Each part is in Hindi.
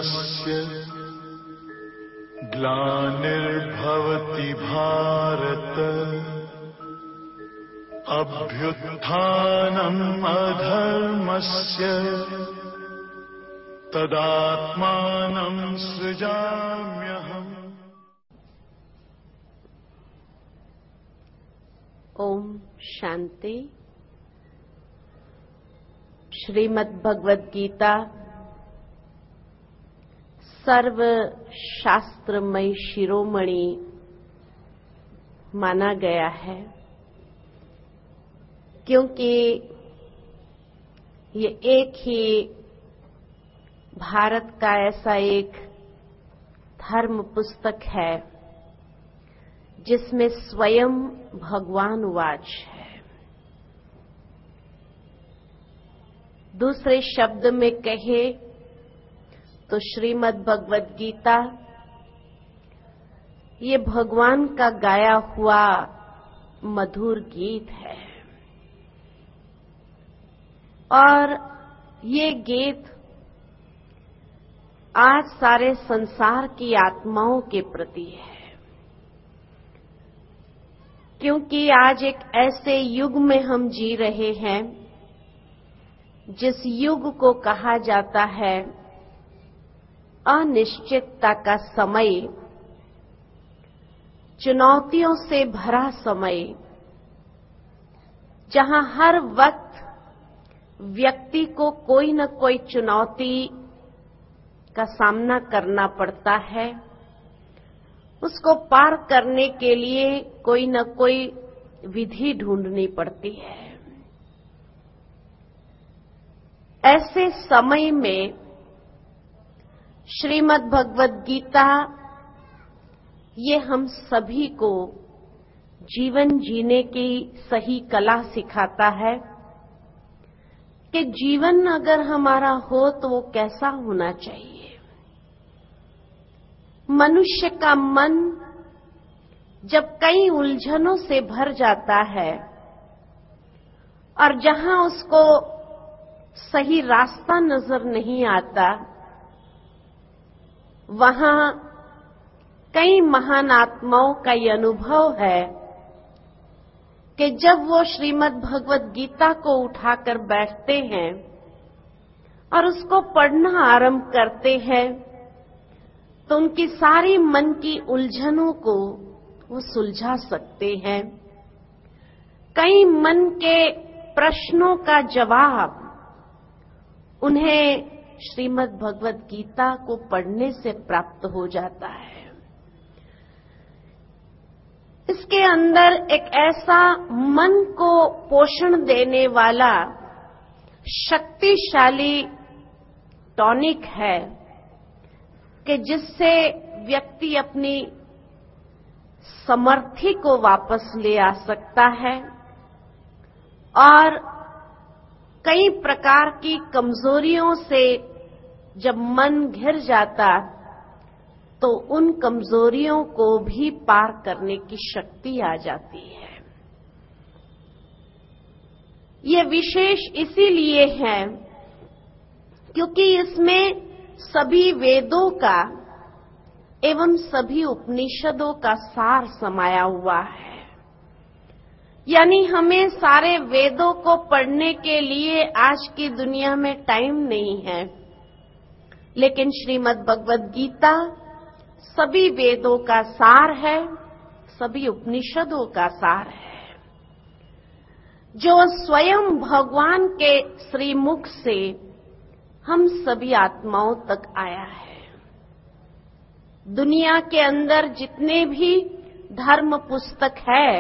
धर्मस्य ग्लानिर्भवति भारत अभ्युत्थानम् अधर्मस्य तदात्मानं सृजाम्यहम्। ओम शांति। श्रीमद् भगवद गीता सर्व शास्त्रमय शिरोमणि माना गया है, क्योंकि ये एक ही भारत का ऐसा एक धर्म पुस्तक है जिसमें स्वयं भगवान वाच है। दूसरे शब्द में कहे तो श्रीमद् भगवद गीता ये भगवान का गाया हुआ मधुर गीत है, और ये गीत आज सारे संसार की आत्माओं के प्रति है, क्योंकि आज एक ऐसे युग में हम जी रहे हैं जिस युग को कहा जाता है अनिश्चितता का समय, चुनौतियों से भरा समय, जहां हर वक्त व्यक्ति को कोई न कोई चुनौती का सामना करना पड़ता है। उसको पार करने के लिए कोई न कोई विधि ढूंढनी पड़ती है। ऐसे समय में श्रीमद् भगवद गीता ये हम सभी को जीवन जीने की सही कला सिखाता है कि जीवन अगर हमारा हो तो वो कैसा होना चाहिए। मनुष्य का मन जब कई उलझनों से भर जाता है और जहां उसको सही रास्ता नजर नहीं आता, वहां कई महान आत्माओं का ये अनुभव है कि जब वो श्रीमद् भगवद गीता को उठाकर बैठते हैं और उसको पढ़ना आरंभ करते हैं तो उनकी सारी मन की उलझनों को वो सुलझा सकते हैं। कई मन के प्रश्नों का जवाब उन्हें श्रीमद् भगवद गीता को पढ़ने से प्राप्त हो जाता है। इसके अंदर एक ऐसा मन को पोषण देने वाला शक्तिशाली टॉनिक है कि जिससे व्यक्ति अपनी समर्थि को वापस ले आ सकता है और कई प्रकार की कमजोरियों से जब मन घिर जाता तो उन कमजोरियों को भी पार करने की शक्ति आ जाती है। ये विशेष इसीलिए है क्योंकि इसमें सभी वेदों का एवं सभी उपनिषदों का सार समाया हुआ है। यानी हमें सारे वेदों को पढ़ने के लिए आज की दुनिया में टाइम नहीं है, लेकिन श्रीमद् भगवद गीता सभी वेदों का सार है, सभी उपनिषदों का सार है, जो स्वयं भगवान के श्रीमुख से हम सभी आत्माओं तक आया है। दुनिया के अंदर जितने भी धर्म पुस्तक है,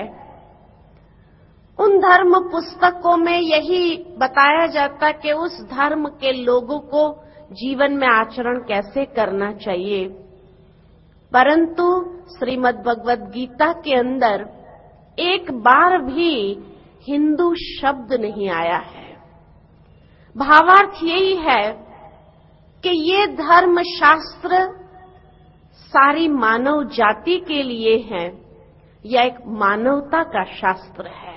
उन धर्म पुस्तकों में यही बताया जाता कि उस धर्म के लोगों को जीवन में आचरण कैसे करना चाहिए, परंतु श्रीमद् भगवद गीता के अंदर एक बार भी हिंदू शब्द नहीं आया है। भावार्थ यही है कि ये धर्म शास्त्र सारी मानव जाति के लिए है, यह एक मानवता का शास्त्र है,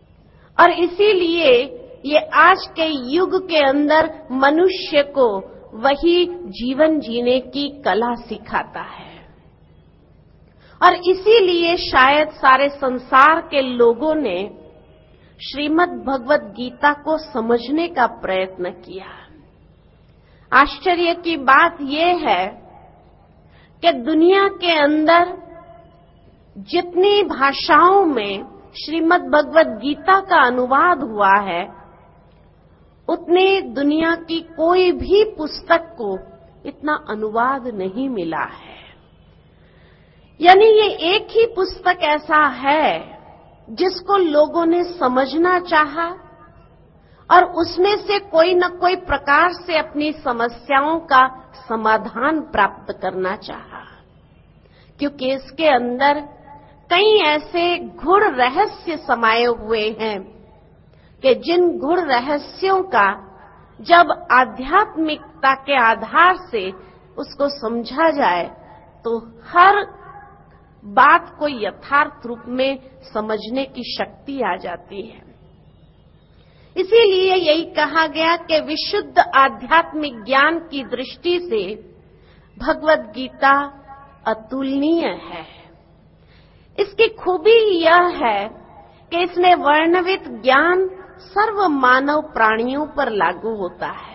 और इसीलिए ये आज के युग के अंदर मनुष्य को वही जीवन जीने की कला सिखाता है। और इसीलिए शायद सारे संसार के लोगों ने श्रीमद् भगवत गीता को समझने का प्रयत्न किया। आश्चर्य की बात यह है कि दुनिया के अंदर जितनी भाषाओं में श्रीमद् भगवत गीता का अनुवाद हुआ है, उतने दुनिया की कोई भी पुस्तक को इतना अनुवाद नहीं मिला है। यानी ये एक ही पुस्तक ऐसा है जिसको लोगों ने समझना चाहा और उसमें से कोई न कोई प्रकार से अपनी समस्याओं का समाधान प्राप्त करना चाहा, क्योंकि इसके अंदर कई ऐसे गूढ़ रहस्य समाये हुए हैं कि जिन गूढ़ रहस्यों का जब आध्यात्मिकता के आधार से उसको समझा जाए तो हर बात को यथार्थ रूप में समझने की शक्ति आ जाती है। इसीलिए यही कहा गया कि विशुद्ध आध्यात्मिक ज्ञान की दृष्टि से भगवत गीता अतुलनीय है। इसकी खूबी यह है कि इसमें वर्णित ज्ञान सर्व मानव प्राणियों पर लागू होता है।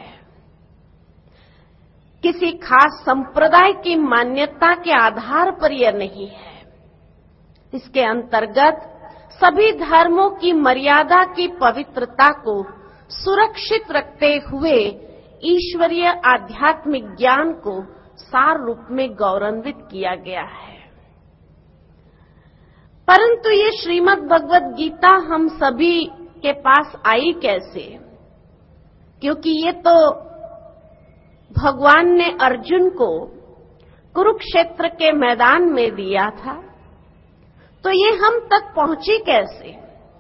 किसी खास संप्रदाय की मान्यता के आधार पर यह नहीं है। इसके अंतर्गत सभी धर्मों की मर्यादा की पवित्रता को सुरक्षित रखते हुए ईश्वरीय आध्यात्मिक ज्ञान को सार रूप में गौरवान्वित किया गया है। परंतु ये श्रीमद् भगवत गीता हम सभी के पास आई कैसे? क्योंकि ये तो भगवान ने अर्जुन को कुरुक्षेत्र के मैदान में दिया था, तो ये हम तक पहुंची कैसे?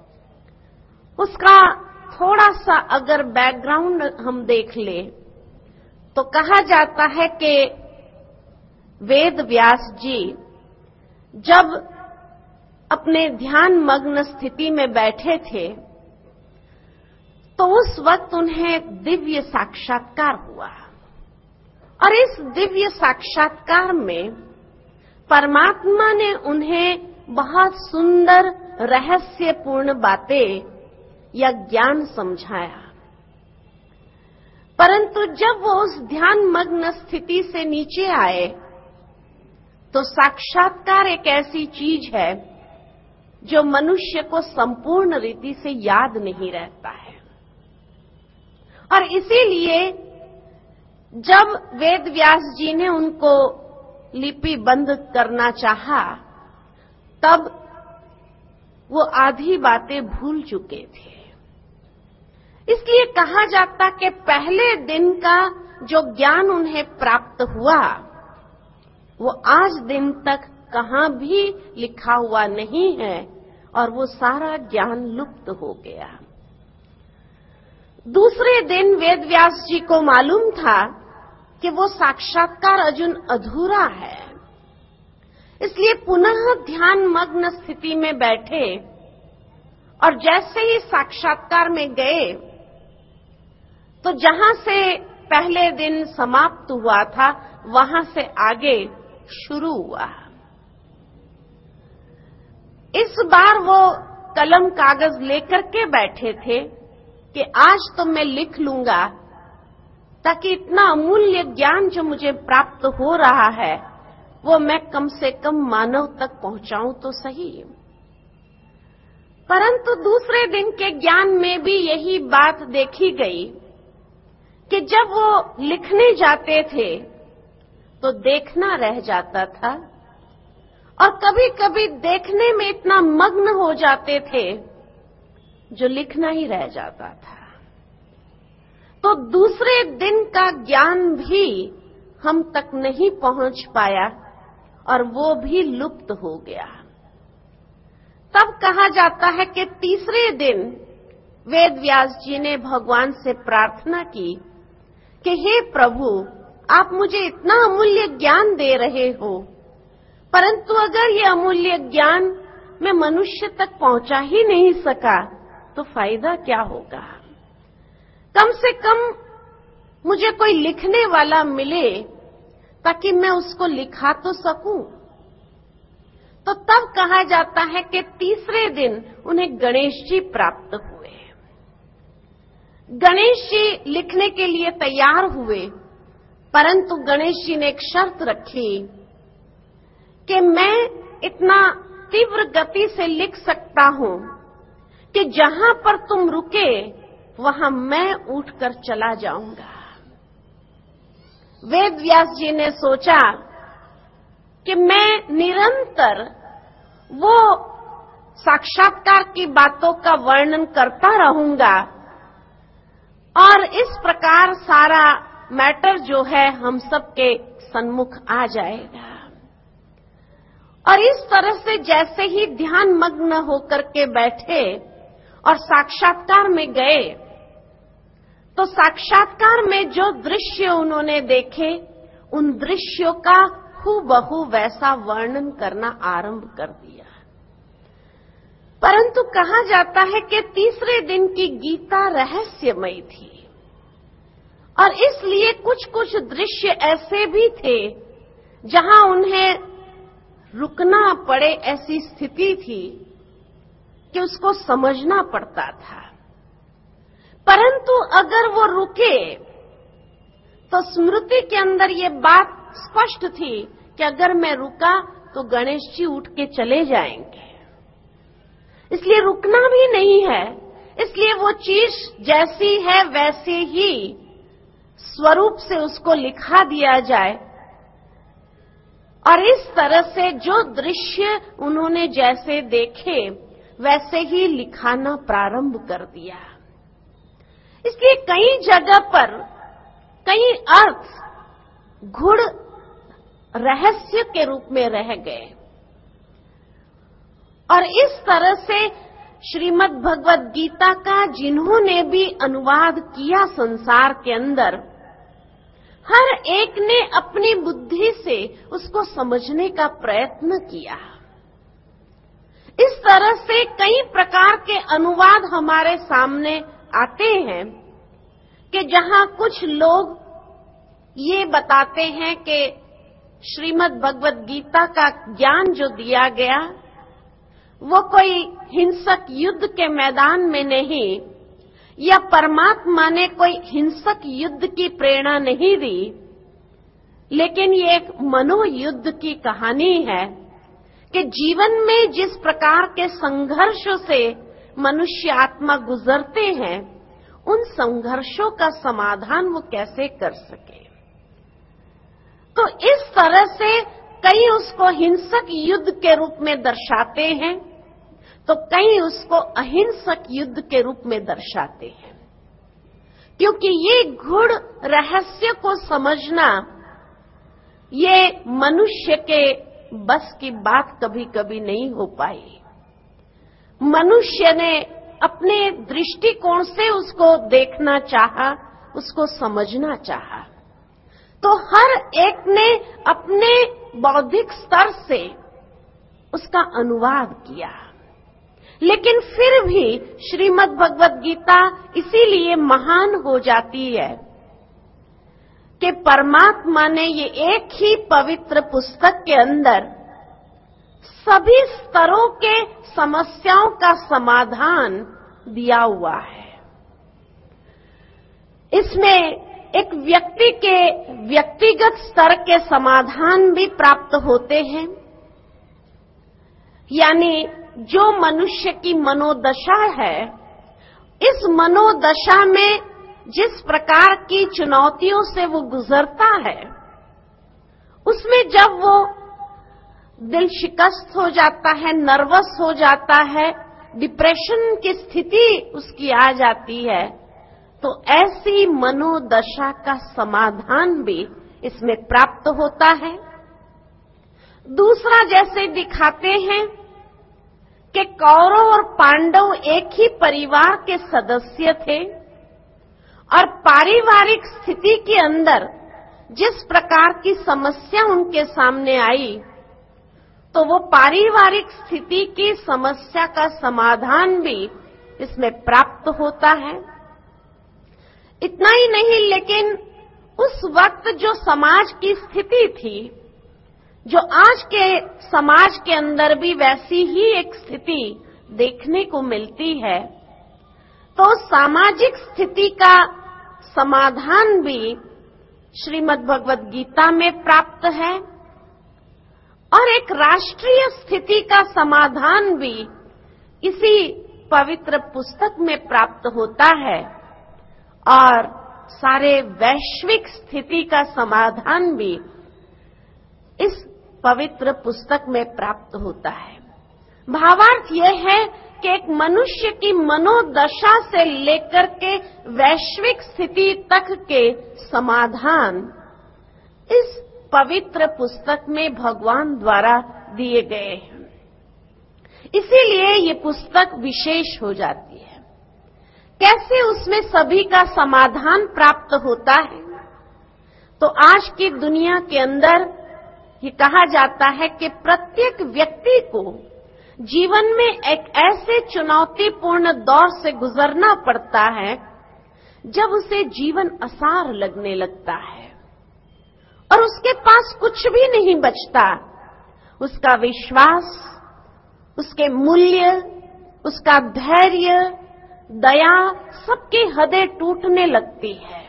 उसका थोड़ा सा अगर बैकग्राउंड हम देख लें तो कहा जाता है कि वेद व्यास जी जब अपने ध्यान मग्न स्थिति में बैठे थे तो उस वक्त उन्हें दिव्य साक्षात्कार हुआ और इस दिव्य साक्षात्कार में परमात्मा ने उन्हें बहुत सुंदर रहस्यपूर्ण बातें या ज्ञान समझाया। परंतु जब वो उस ध्यान मग्न स्थिति से नीचे आए तो साक्षात्कार एक ऐसी चीज है जो मनुष्य को संपूर्ण रीति से याद नहीं रहता है। और इसीलिए जब वेद व्यास जी ने उनको लिपिबंद करना चाहा, तब वो आधी बातें भूल चुके थे। इसलिए कहा जाता कि पहले दिन का जो ज्ञान उन्हें प्राप्त हुआ वो आज दिन तक कहीं भी लिखा हुआ नहीं है और वो सारा ज्ञान लुप्त हो गया। दूसरे दिन वेद व्यास जी को मालूम था कि वो साक्षात्कार अजून अधूरा है, इसलिए पुनः ध्यान मग्न स्थिति में बैठे और जैसे ही साक्षात्कार में गए तो जहां से पहले दिन समाप्त हुआ था वहां से आगे शुरू हुआ। इस बार वो कलम कागज लेकर के बैठे थे कि आज तो मैं लिख लूंगा ताकि इतना अमूल्य ज्ञान जो मुझे प्राप्त हो रहा है वो मैं कम से कम मानव तक पहुंचाऊं तो सही। परंतु दूसरे दिन के ज्ञान में भी यही बात देखी गई कि जब वो लिखने जाते थे तो देखना रह जाता था और कभी कभी देखने में इतना मग्न हो जाते थे जो लिखना ही रह जाता था। तो दूसरे दिन का ज्ञान भी हम तक नहीं पहुंच पाया और वो भी लुप्त हो गया। तब कहा जाता है कि तीसरे दिन वेद व्यास जी ने भगवान से प्रार्थना की कि हे प्रभु, आप मुझे इतना अमूल्य ज्ञान दे रहे हो, परंतु अगर ये अमूल्य ज्ञान मैं मनुष्य तक पहुंचा ही नहीं सका तो फायदा क्या होगा? कम से कम मुझे कोई लिखने वाला मिले ताकि मैं उसको लिखा तो सकूं। तो तब कहा जाता है कि तीसरे दिन उन्हें गणेश जी प्राप्त हुए। गणेश जी लिखने के लिए तैयार हुए, परंतु गणेश जी ने एक शर्त रखी कि मैं इतना तीव्र गति से लिख सकता हूं कि जहां पर तुम रुके वहां मैं उठकर चला जाऊंगा। वेद व्यास जी ने सोचा कि मैं निरंतर वो साक्षात्कार की बातों का वर्णन करता रहूंगा और इस प्रकार सारा मैटर जो है हम सबके सन्मुख आ जाएगा। और इस तरह से जैसे ही ध्यान मग्न होकर के बैठे और साक्षात्कार में गए, तो साक्षात्कार में जो दृश्य उन्होंने देखे, उन दृश्यों का हूबहू वैसा वर्णन करना आरंभ कर दिया। परंतु कहा जाता है कि तीसरे दिन की गीता रहस्यमयी थी और इसलिए कुछ कुछ दृश्य ऐसे भी थे जहां उन्हें रुकना पड़े, ऐसी स्थिति थी कि उसको समझना पड़ता था। परंतु अगर वो रुके तो स्मृति के अंदर ये बात स्पष्ट थी कि अगर मैं रुका तो गणेश जी उठ के चले जाएंगे, इसलिए रुकना भी नहीं है। इसलिए वो चीज जैसी है वैसे ही स्वरूप से उसको लिखा दिया जाए और इस तरह से जो दृश्य उन्होंने जैसे देखे वैसे ही लिखाना प्रारंभ कर दिया। इसलिए कई जगह पर कई अर्थ गुढ़ रहस्य के रूप में रह गए और इस तरह से श्रीमद् भगवद गीता का जिन्होंने भी अनुवाद किया संसार के अंदर, हर एक ने अपनी बुद्धि से उसको समझने का प्रयत्न किया। इस तरह से कई प्रकार के अनुवाद हमारे सामने आते हैं कि जहां कुछ लोग ये बताते हैं कि श्रीमद् भगवद गीता का ज्ञान जो दिया गया वो कोई हिंसक युद्ध के मैदान में नहीं, या परमात्मा ने कोई हिंसक युद्ध की प्रेरणा नहीं दी, लेकिन ये एक मनोयुद्ध की कहानी है कि जीवन में जिस प्रकार के संघर्षों से मनुष्य आत्मा गुजरते हैं, उन संघर्षों का समाधान वो कैसे कर सके। तो इस तरह से कई उसको हिंसक युद्ध के रूप में दर्शाते हैं तो कई उसको अहिंसक युद्ध के रूप में दर्शाते हैं, क्योंकि ये गूढ़ रहस्य को समझना ये मनुष्य के बस की बात कभी कभी नहीं हो पाई। मनुष्य ने अपने दृष्टिकोण से उसको देखना चाहा, उसको समझना चाहा, तो हर एक ने अपने बौद्धिक स्तर से उसका अनुवाद किया। लेकिन फिर भी श्रीमद् भगवद गीता इसीलिए महान हो जाती है कि परमात्मा ने ये एक ही पवित्र पुस्तक के अंदर सभी स्तरों के समस्याओं का समाधान दिया हुआ है। इसमें एक व्यक्ति के व्यक्तिगत स्तर के समाधान भी प्राप्त होते हैं, यानी जो मनुष्य की मनोदशा है, इस मनोदशा में जिस प्रकार की चुनौतियों से वो गुजरता है, उसमें जब वो दिल शिकस्त हो जाता है, नर्वस हो जाता है, डिप्रेशन की स्थिति उसकी आ जाती है, तो ऐसी मनोदशा का समाधान भी इसमें प्राप्त होता है। दूसरा, जैसे दिखाते हैं कि कौरव और पांडव एक ही परिवार के सदस्य थे और पारिवारिक स्थिति के अंदर जिस प्रकार की समस्या उनके सामने आई, तो वो पारिवारिक स्थिति की समस्या का समाधान भी इसमें प्राप्त होता है। इतना ही नहीं, लेकिन उस वक्त जो समाज की स्थिति थी, जो आज के समाज के अंदर भी वैसी ही एक स्थिति देखने को मिलती है, तो सामाजिक स्थिति का समाधान भी श्रीमद् भगवद गीता में प्राप्त है और एक राष्ट्रीय स्थिति का समाधान भी इसी पवित्र पुस्तक में प्राप्त होता है और सारे वैश्विक स्थिति का समाधान भी इस पवित्र पुस्तक में प्राप्त होता है। भावार्थ यह है कि एक मनुष्य की मनोदशा से लेकर के वैश्विक स्थिति तक के समाधान इस पवित्र पुस्तक में भगवान द्वारा दिए गए हैं। इसीलिए ये पुस्तक विशेष हो जाती है। कैसे उसमें सभी का समाधान प्राप्त होता है? तो आज की दुनिया के अंदर ये कहा जाता है कि प्रत्येक व्यक्ति को जीवन में एक ऐसे चुनौतीपूर्ण दौर से गुजरना पड़ता है जब उसे जीवन आसार लगने लगता है और उसके पास कुछ भी नहीं बचता। उसका विश्वास, उसके मूल्य, उसका धैर्य, दया, सबकी हदें टूटने लगती है।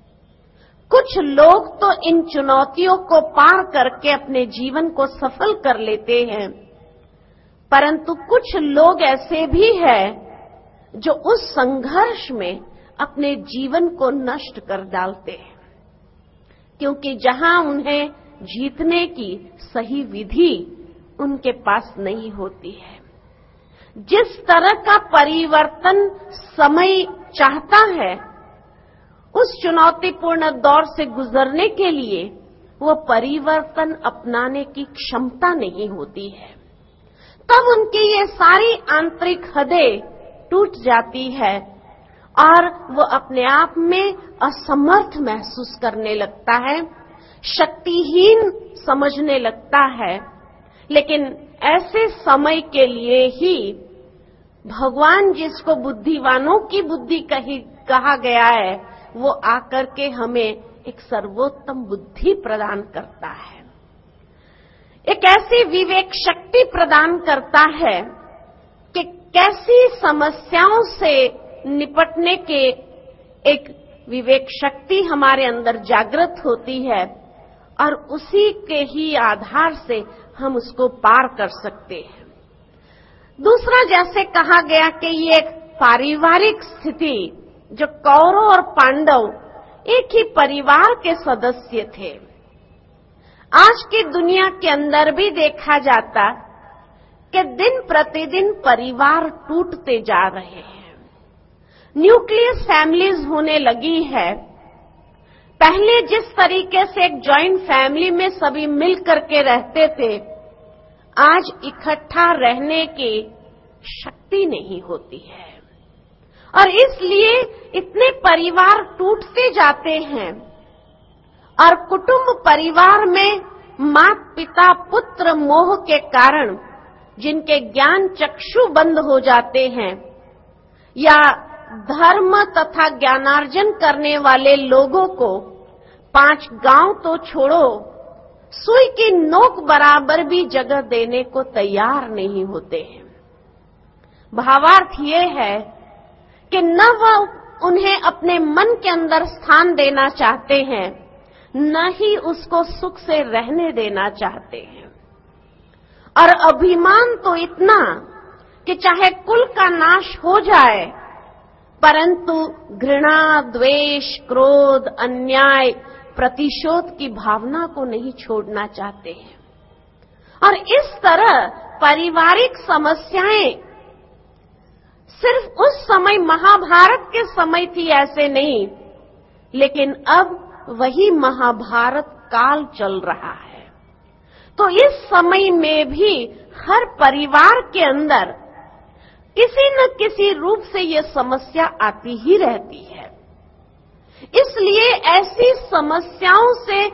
कुछ लोग तो इन चुनौतियों को पार करके अपने जीवन को सफल कर लेते हैं, परंतु कुछ लोग ऐसे भी हैं जो उस संघर्ष में अपने जीवन को नष्ट कर डालते हैं, क्योंकि जहां उन्हें जीतने की सही विधि उनके पास नहीं होती है। जिस तरह का परिवर्तन समय चाहता है, उस चुनौतीपूर्ण दौर से गुजरने के लिए वो परिवर्तन अपनाने की क्षमता नहीं होती है। तब उनकी ये सारी आंतरिक हदें टूट जाती है और वो अपने आप में असमर्थ महसूस करने लगता है, शक्तिहीन समझने लगता है। लेकिन ऐसे समय के लिए ही भगवान, जिसको बुद्धिवानों की बुद्धि कहा गया है, वो आकर के हमें एक सर्वोत्तम बुद्धि प्रदान करता है, एक ऐसी विवेक शक्ति प्रदान करता है कि कैसी समस्याओं से निपटने के एक विवेक शक्ति हमारे अंदर जागृत होती है और उसी के ही आधार से हम उसको पार कर सकते हैं। दूसरा, जैसे कहा गया कि ये एक पारिवारिक स्थिति, जो कौरव और पांडव एक ही परिवार के सदस्य थे, आज की दुनिया के अंदर भी देखा जाता कि दिन प्रतिदिन परिवार टूटते जा रहे हैं। न्यूक्लियर फैमिलीज होने लगी है। पहले जिस तरीके से एक जॉइंट फैमिली में सभी मिल करके रहते थे, आज इकट्ठा रहने की शक्ति नहीं होती है और इसलिए इतने परिवार टूटते जाते हैं और कुटुंब परिवार में माता पिता पुत्र मोह के कारण जिनके ज्ञान चक्षु बंद हो जाते हैं या धर्म तथा ज्ञानार्जन करने वाले लोगों को 5 गांव तो छोड़ो, सुई की नोक बराबर भी जगह देने को तैयार नहीं होते हैं। भावार्थ ये है कि न वह उन्हें अपने मन के अंदर स्थान देना चाहते हैं, न ही उसको सुख से रहने देना चाहते हैं। और अभिमान तो इतना कि चाहे कुल का नाश हो जाए, परंतु घृणा, द्वेष, क्रोध, अन्याय, प्रतिशोध की भावना को नहीं छोड़ना चाहते हैं। और इस तरह पारिवारिक समस्याएं सिर्फ उस समय महाभारत के समय थी ऐसे नहीं, लेकिन अब वही महाभारत काल चल रहा है। तो इस समय में भी हर परिवार के अंदर किसी न किसी रूप से ये समस्या आती ही रहती है। इसलिए ऐसी समस्याओं से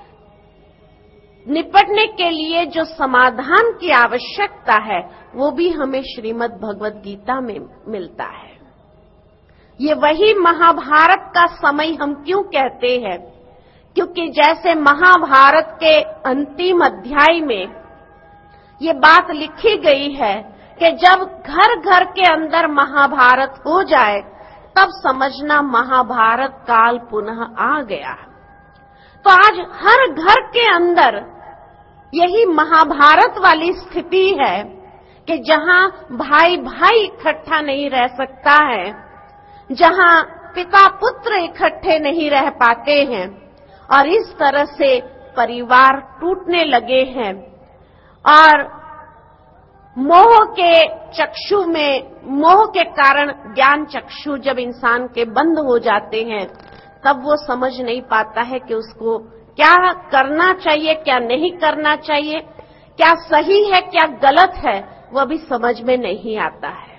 निपटने के लिए जो समाधान की आवश्यकता है, वो भी हमें श्रीमद् भगवद गीता में मिलता है। ये वही महाभारत का समय हम क्यों कहते हैं? क्योंकि जैसे महाभारत के अंतिम अध्याय में ये बात लिखी गई है कि जब घर घर के अंदर महाभारत हो जाए तब समझना महाभारत काल पुनः आ गया। तो आज हर घर के अंदर यही महाभारत वाली स्थिति है कि जहां भाई भाई इकट्ठा नहीं रह सकता है, जहां पिता पुत्र इकट्ठे नहीं रह पाते हैं और इस तरह से परिवार टूटने लगे हैं और मोह के चक्षु में, मोह के कारण ज्ञान चक्षु जब इंसान के बंद हो जाते हैं तब वो समझ नहीं पाता है कि उसको क्या करना चाहिए, क्या नहीं करना चाहिए, क्या सही है, क्या गलत है, वह भी समझ में नहीं आता है।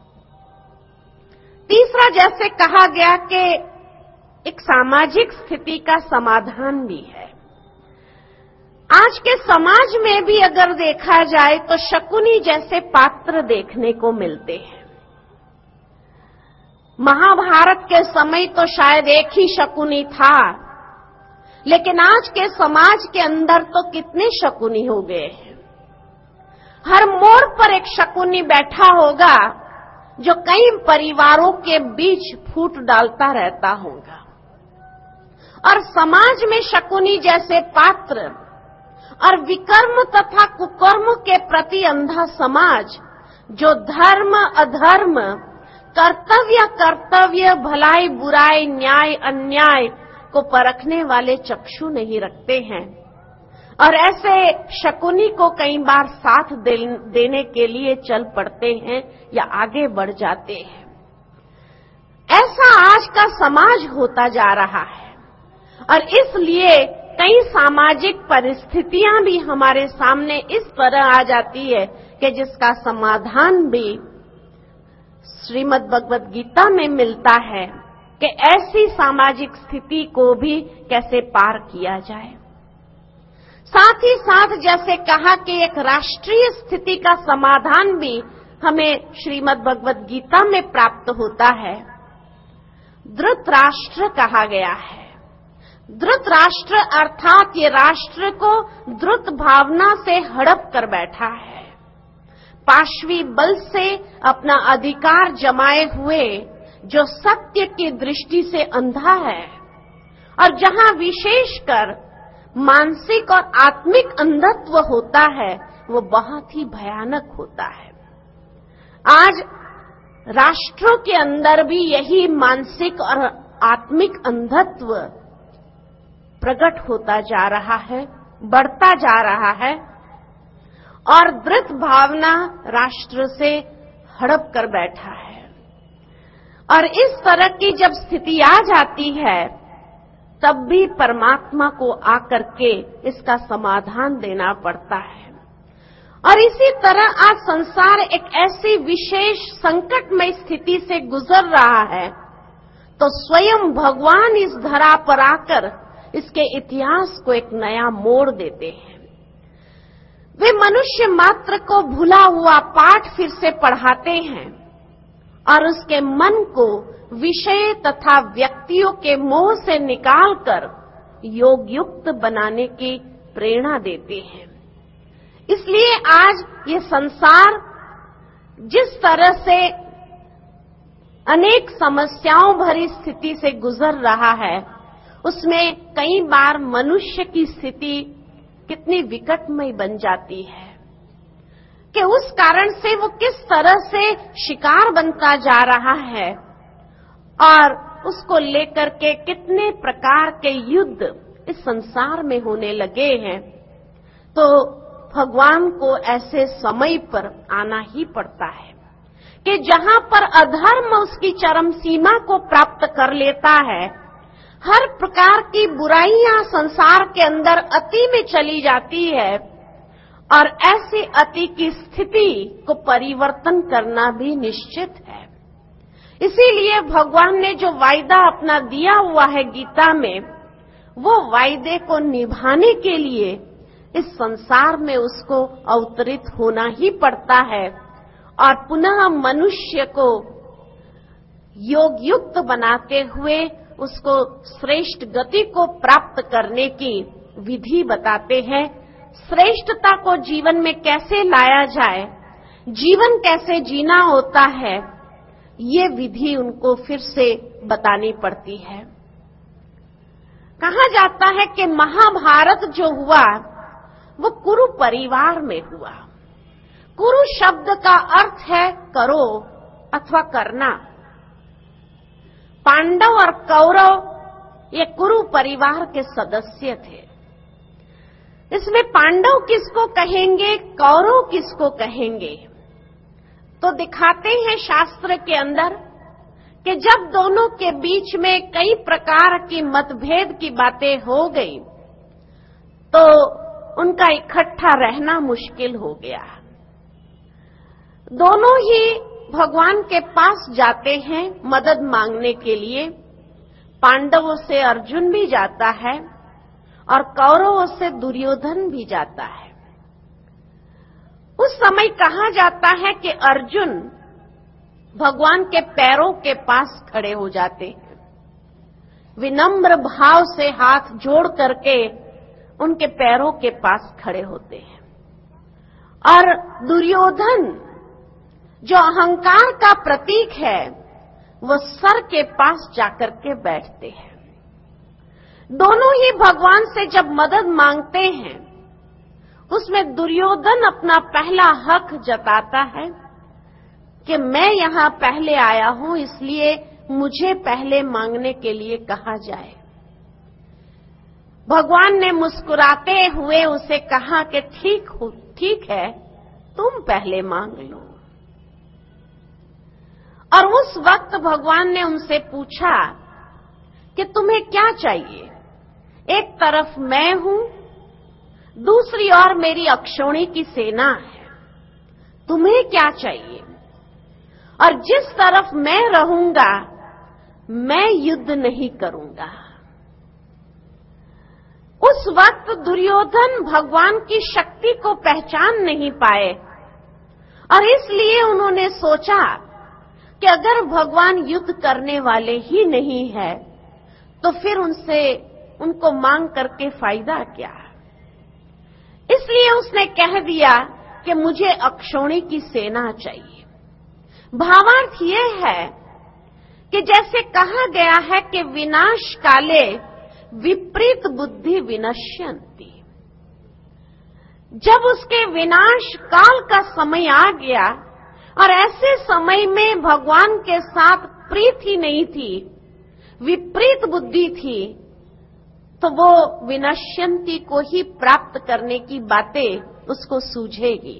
तीसरा, जैसे कहा गया कि एक सामाजिक स्थिति का समाधान भी है। आज के समाज में भी अगर देखा जाए तो शकुनी जैसे पात्र देखने को मिलते हैं। महाभारत के समय तो शायद एक ही शकुनी था, लेकिन आज के समाज के अंदर तो कितने शकुनी हो गए हैं। हर मोड़ पर एक शकुनी बैठा होगा जो कई परिवारों के बीच फूट डालता रहता होगा। और समाज में शकुनी जैसे पात्र और विकर्म तथा कुकर्म के प्रति अंधा समाज, जो धर्म अधर्म, कर्तव्य भलाई बुराई, न्याय अन्याय को परखने वाले चक्षु नहीं रखते हैं और ऐसे शकुनी को कई बार साथ देने के लिए चल पड़ते हैं या आगे बढ़ जाते हैं। ऐसा आज का समाज होता जा रहा है और इसलिए कई सामाजिक परिस्थितियां भी हमारे सामने इस तरह आ जाती है कि जिसका समाधान भी श्रीमद् भगवद गीता में मिलता है कि ऐसी सामाजिक स्थिति को भी कैसे पार किया जाए। साथ ही साथ जैसे कहा कि एक राष्ट्रीय स्थिति का समाधान भी हमें श्रीमद् भगवद गीता में प्राप्त होता है। धृतराष्ट्र कहा गया है। धृतराष्ट्र अर्थात ये राष्ट्र को धृत भावना से हड़प कर बैठा है, पाशवी बल से अपना अधिकार जमाए हुए, जो सत्य की दृष्टि से अंधा है और जहां विशेषकर मानसिक और आत्मिक अंधत्व होता है वो बहुत ही भयानक होता है। आज राष्ट्रों के अंदर भी यही मानसिक और आत्मिक अंधत्व प्रकट होता जा रहा है, बढ़ता जा रहा है और धृत भावना राष्ट्र से हड़प कर बैठा है। और इस तरह की जब स्थिति आ जाती है तब भी परमात्मा को आकर के इसका समाधान देना पड़ता है। और इसी तरह आज संसार एक ऐसी विशेष संकटमय स्थिति से गुजर रहा है तो स्वयं भगवान इस धरा पर आकर इसके इतिहास को एक नया मोड़ देते हैं। वे मनुष्य मात्र को भूला हुआ पाठ फिर से पढ़ाते हैं और उसके मन को विषय तथा व्यक्तियों के मोह से निकालकर योग युक्त बनाने की प्रेरणा देते हैं। इसलिए आज ये संसार जिस तरह से अनेक समस्याओं भरी स्थिति से गुजर रहा है उसमें कई बार मनुष्य की स्थिति कितनी विकटमय बन जाती है कि उस कारण से वो किस तरह से शिकार बनता जा रहा है और उसको लेकर के कितने प्रकार के युद्ध इस संसार में होने लगे हैं। तो भगवान को ऐसे समय पर आना ही पड़ता है कि जहां पर अधर्म उसकी चरम सीमा को प्राप्त कर लेता है, हर प्रकार की बुराइयां संसार के अंदर अति में चली जाती है और ऐसी अति की स्थिति को परिवर्तन करना भी निश्चित है। इसीलिए भगवान ने जो वायदा अपना दिया हुआ है गीता में, वो वायदे को निभाने के लिए इस संसार में उसको अवतरित होना ही पड़ता है और पुनः मनुष्य को योग युक्त बनाते हुए उसको श्रेष्ठ गति को प्राप्त करने की विधि बताते हैं। श्रेष्ठता को जीवन में कैसे लाया जाए, जीवन कैसे जीना होता है, ये विधि उनको फिर से बतानी पड़ती है। कहा जाता है कि महाभारत जो हुआ वो कुरु परिवार में हुआ। कुरु शब्द का अर्थ है करो अथवा करना। पांडव और कौरव ये कुरु परिवार के सदस्य थे। इसमें पांडव किसको कहेंगे, कौरव किसको कहेंगे, तो दिखाते हैं शास्त्र के अंदर कि जब दोनों के बीच में कई प्रकार की मतभेद की बातें हो गई तो उनका इकट्ठा रहना मुश्किल हो गया। दोनों ही भगवान के पास जाते हैं मदद मांगने के लिए। पांडवों से अर्जुन भी जाता है और कौरवों से दुर्योधन भी जाता है। उस समय कहा जाता है कि अर्जुन भगवान के पैरों के पास खड़े हो जाते हैं, विनम्र भाव से हाथ जोड़ करके उनके पैरों के पास खड़े होते हैं। और दुर्योधन जो अहंकार का प्रतीक है वो सर के पास जाकर के बैठते हैं। दोनों ही भगवान से जब मदद मांगते हैं उसमें दुर्योधन अपना पहला हक जताता है कि मैं यहां पहले आया हूं, इसलिए मुझे पहले मांगने के लिए कहा जाए। भगवान ने मुस्कुराते हुए उसे कहा कि ठीक है, तुम पहले मांग लो। और उस वक्त भगवान ने उनसे पूछा कि तुम्हें क्या चाहिए। एक तरफ मैं हूं, दूसरी ओर मेरी अक्षौणी की सेना है, तुम्हें क्या चाहिए। और जिस तरफ मैं रहूंगा मैं युद्ध नहीं करूंगा। उस वक्त दुर्योधन भगवान की शक्ति को पहचान नहीं पाए और इसलिए उन्होंने सोचा कि अगर भगवान युद्ध करने वाले ही नहीं है तो फिर उनको मांग करके फायदा क्या। इसलिए उसने कह दिया कि मुझे अक्षौणी की सेना चाहिए। भावार्थ यह है कि जैसे कहा गया है कि विनाश काले विपरीत बुद्धि विनश्यन्ति, जब उसके विनाश काल का समय आ गया और ऐसे समय में भगवान के साथ प्रीत ही नहीं थी, विपरीत बुद्धि थी, तो वो विनश्यन्ति को ही प्राप्त करने की बातें उसको सूझेगी।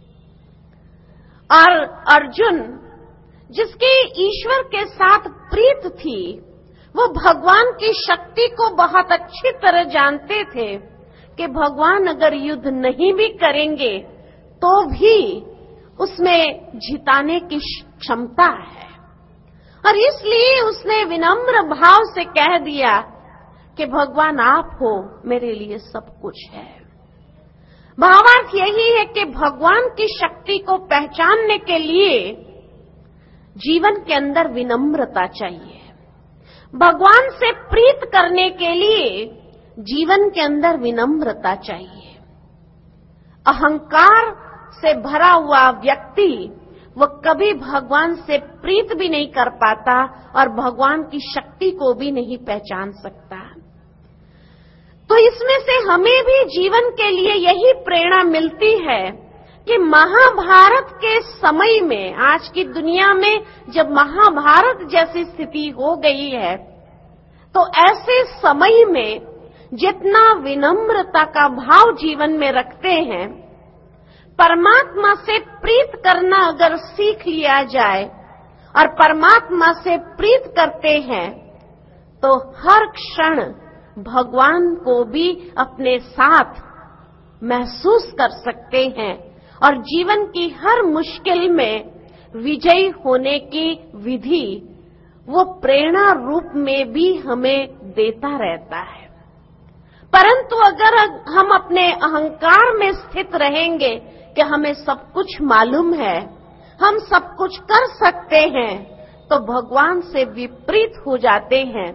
और अर्जुन जिसके ईश्वर के साथ प्रीत थी वो भगवान की शक्ति को बहुत अच्छी तरह जानते थे कि भगवान अगर युद्ध नहीं भी करेंगे तो भी उसमें जिताने की क्षमता है। और इसलिए उसने विनम्र भाव से कह दिया कि भगवान आप हो, मेरे लिए सब कुछ है। भावार्थ यही है कि भगवान की शक्ति को पहचानने के लिए जीवन के अंदर विनम्रता चाहिए। भगवान से प्रीत करने के लिए जीवन के अंदर विनम्रता चाहिए। अहंकार से भरा हुआ व्यक्ति वो कभी भगवान से प्रीत भी नहीं कर पाता और भगवान की शक्ति को भी नहीं पहचान सकता। तो इसमें से हमें भी जीवन के लिए यही प्रेरणा मिलती है कि महाभारत के समय में, आज की दुनिया में जब महाभारत जैसी स्थिति हो गई है, तो ऐसे समय में जितना विनम्रता का भाव जीवन में रखते हैं, परमात्मा से प्रीत करना अगर सीख लिया जाए और परमात्मा से प्रीत करते हैं तो हर क्षण भगवान को भी अपने साथ महसूस कर सकते हैं और जीवन की हर मुश्किल में विजयी होने की विधि वो प्रेरणा रूप में भी हमें देता रहता है। परंतु अगर हम अपने अहंकार में स्थित रहेंगे कि हमें सब कुछ मालूम है, हम सब कुछ कर सकते हैं, तो भगवान से विपरीत हो जाते हैं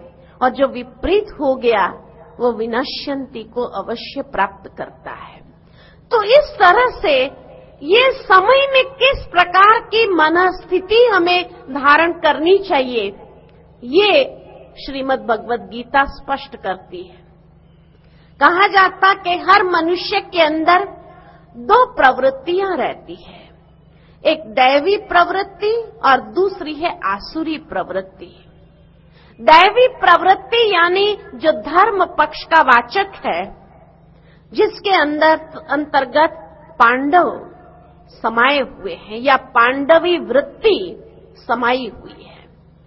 और जो विपरीत हो गया वो विनश्यंति को अवश्य प्राप्त करता है। तो इस तरह से ये समय में किस प्रकार की मनस्थिति हमें धारण करनी चाहिए, ये श्रीमद् भगवद गीता स्पष्ट करती है। कहा जाता कि हर मनुष्य के अंदर दो प्रवृत्तियां रहती है, एक दैवी प्रवृत्ति और दूसरी है आसुरी प्रवृत्ति। दैवी प्रवृत्ति यानी जो धर्म पक्ष का वाचक है, जिसके अंतर्गत पांडव समाये हुए हैं या पांडवी वृत्ति समाई हुई है।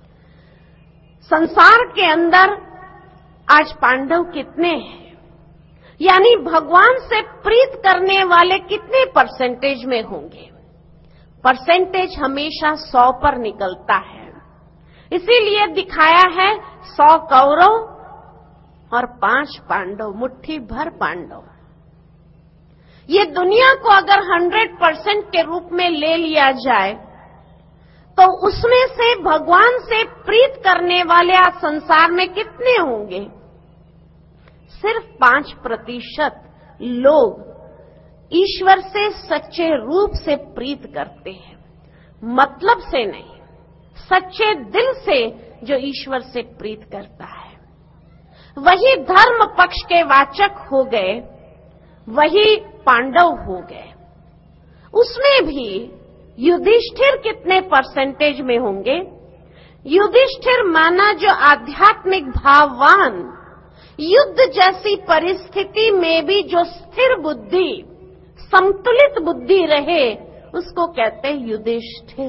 संसार के अंदर आज पांडव कितने हैं, यानी भगवान से प्रीत करने वाले कितने परसेंटेज में होंगे? परसेंटेज हमेशा 100 पर निकलता है। इसीलिए दिखाया है 100 कौरव और 5 पांडव, मुट्ठी भर पांडव। ये दुनिया को अगर 100% के रूप में ले लिया जाए तो उसमें से भगवान से प्रीत करने वाले आज संसार में कितने होंगे? सिर्फ 5% लोग ईश्वर से सच्चे रूप से प्रीत करते हैं, मतलब से नहीं, सच्चे दिल से जो ईश्वर से प्रीत करता है। वही धर्म पक्ष के वाचक हो गए, वही पांडव हो गए। उसमें भी युधिष्ठिर कितने परसेंटेज में होंगे? युधिष्ठिर माना जो आध्यात्मिक भाववान, युद्ध जैसी परिस्थिति में भी जो स्थिर बुद्धि, संतुलित बुद्धि रहे, उसको कहते हैं युधिष्ठिर।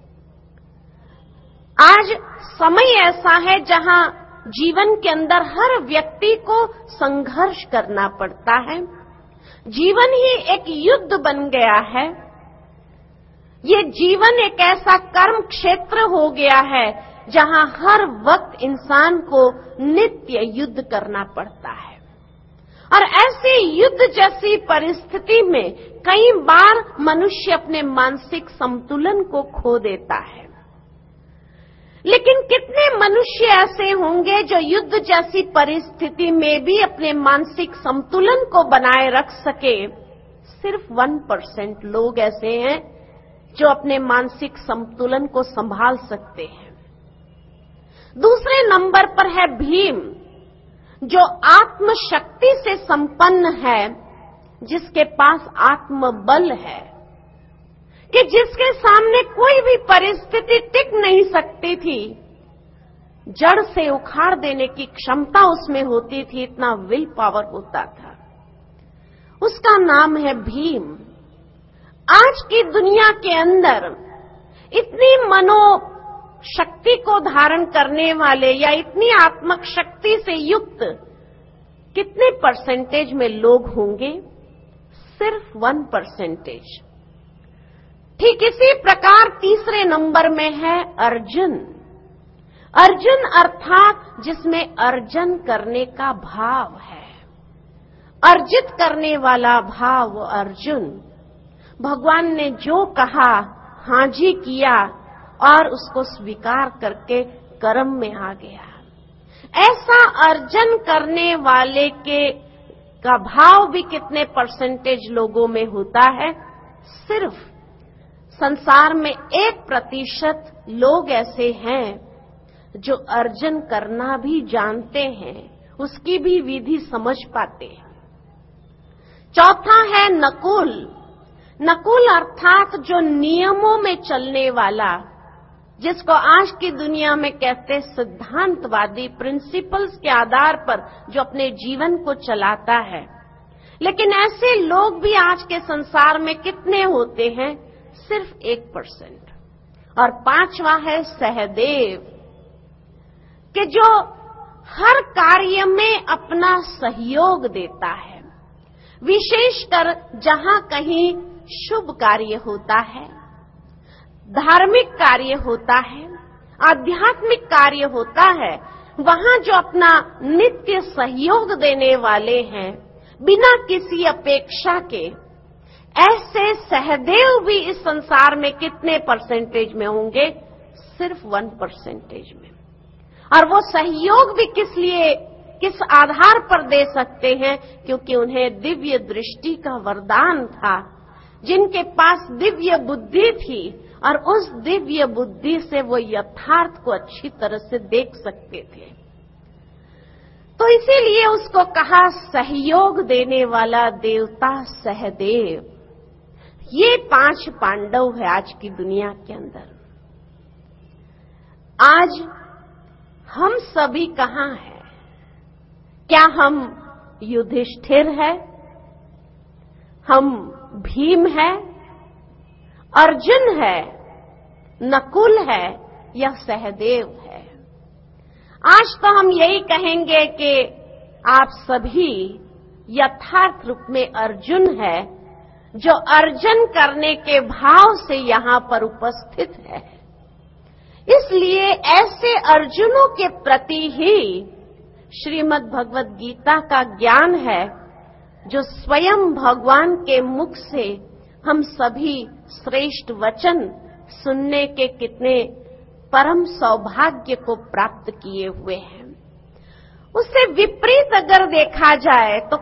आज समय ऐसा है जहां जीवन के अंदर हर व्यक्ति को संघर्ष करना पड़ता है। जीवन ही एक युद्ध बन गया है। ये जीवन एक ऐसा कर्म क्षेत्र हो गया है जहां हर वक्त इंसान को नित्य युद्ध करना पड़ता है। और ऐसी युद्ध जैसी परिस्थिति में कई बार मनुष्य अपने मानसिक संतुलन को खो देता है। लेकिन कितने मनुष्य ऐसे होंगे जो युद्ध जैसी परिस्थिति में भी अपने मानसिक संतुलन को बनाए रख सके? सिर्फ 1% लोग ऐसे हैं जो अपने मानसिक संतुलन को संभाल सकते हैं। दूसरे नंबर पर है भीम, जो आत्म शक्ति से संपन्न है, जिसके पास आत्मबल है, कि जिसके सामने कोई भी परिस्थिति टिक नहीं सकती थी, जड़ से उखाड़ देने की क्षमता उसमें होती थी, इतना विल पावर होता था। उसका नाम है भीम। आज की दुनिया के अंदर इतनी मनोशक्ति को धारण करने वाले या इतनी आत्मक शक्ति से युक्त कितने परसेंटेज में लोग होंगे? सिर्फ 1%। ठीक इसी प्रकार तीसरे नंबर में है अर्जुन। अर्जुन अर्थात जिसमें अर्जन करने का भाव है, अर्जित करने वाला भाव अर्जुन। भगवान ने जो कहा हां जी किया और उसको स्वीकार करके कर्म में आ गया। ऐसा अर्जन करने वाले का भाव भी कितने परसेंटेज लोगों में होता है? सिर्फ संसार में 1% लोग ऐसे हैं जो अर्जन करना भी जानते हैं, उसकी भी विधि समझ पाते हैं। चौथा है नकुल। नकुल अर्थात जो नियमों में चलने वाला, जिसको आज की दुनिया में कहते सिद्धांतवादी, प्रिंसिपल्स के आधार पर जो अपने जीवन को चलाता है। लेकिन ऐसे लोग भी आज के संसार में कितने होते हैं? सिर्फ 1%। और पांचवा है सहदेव, कि जो हर कार्य में अपना सहयोग देता है, विशेषकर जहां कहीं शुभ कार्य होता है, धार्मिक कार्य होता है, आध्यात्मिक कार्य होता है, वहां जो अपना नित्य सहयोग देने वाले हैं बिना किसी अपेक्षा के, ऐसे सहदेव भी इस संसार में कितने परसेंटेज में होंगे? सिर्फ 1% में। और वो सहयोग भी किस आधार पर दे सकते हैं, क्योंकि उन्हें दिव्य दृष्टि का वरदान था, जिनके पास दिव्य बुद्धि थी और उस दिव्य बुद्धि से वो यथार्थ को अच्छी तरह से देख सकते थे। तो इसीलिए उसको कहा सहयोग देने वाला देवता सहदेव। ये 5 पांडव है आज की दुनिया के अंदर। आज हम सभी कहाँ हैं? क्या हम युधिष्ठिर है, हम भीम है, अर्जुन है, नकुल है या सहदेव है? आज तो हम यही कहेंगे कि आप सभी यथार्थ रूप में अर्जुन है, जो अर्जन करने के भाव से यहां पर उपस्थित है। इसलिए ऐसे अर्जुनों के प्रति ही श्रीमद् भगवद गीता का ज्ञान है, जो स्वयं भगवान के मुख से हम सभी श्रेष्ठ वचन सुनने के कितने परम सौभाग्य को प्राप्त किए हुए हैं। उससे विपरीत अगर देखा जाए तो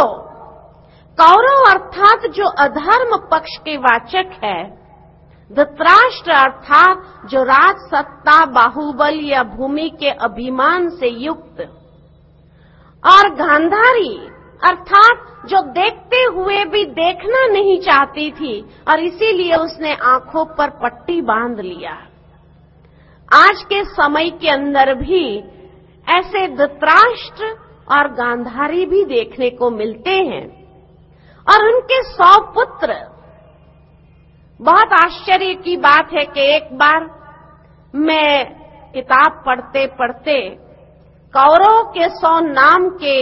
कौरव अर्थात जो अधर्म पक्ष के वाचक है, धृतराष्ट्र अर्थात जो राज सत्ता, बाहुबल या भूमि के अभिमान से युक्त, और गांधारी अर्थात जो देखते हुए भी देखना नहीं चाहती थी और इसीलिए उसने आंखों पर पट्टी बांध लिया। आज के समय के अंदर भी ऐसे धृतराष्ट्र और गांधारी भी देखने को मिलते हैं और उनके 100 पुत्र। बहुत आश्चर्य की बात है कि एक बार मैं किताब पढ़ते पढ़ते कौरव के 100 नाम के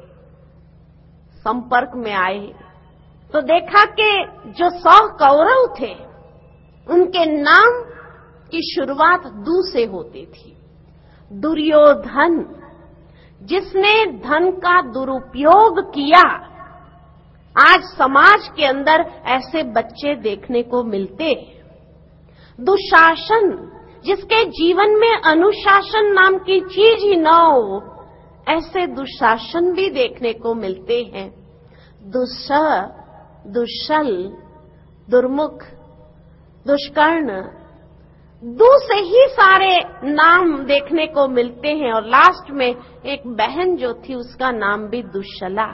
संपर्क में आए तो देखा कि जो 100 कौरव थे उनके नाम की शुरुआत दू से होती थी। दुर्योधन, जिसने धन का दुरुपयोग किया। आज समाज के अंदर ऐसे बच्चे देखने को मिलते हैं। दुशासन, जिसके जीवन में अनुशासन नाम की चीज ही न हो, ऐसे दुशासन भी देखने को मिलते हैं। दुस्सह, दुश्शल, दुर्मुख, दुष्कर्ण, दू से ही सारे नाम देखने को मिलते हैं। और लास्ट में एक बहन जो थी उसका नाम भी दुश्शला।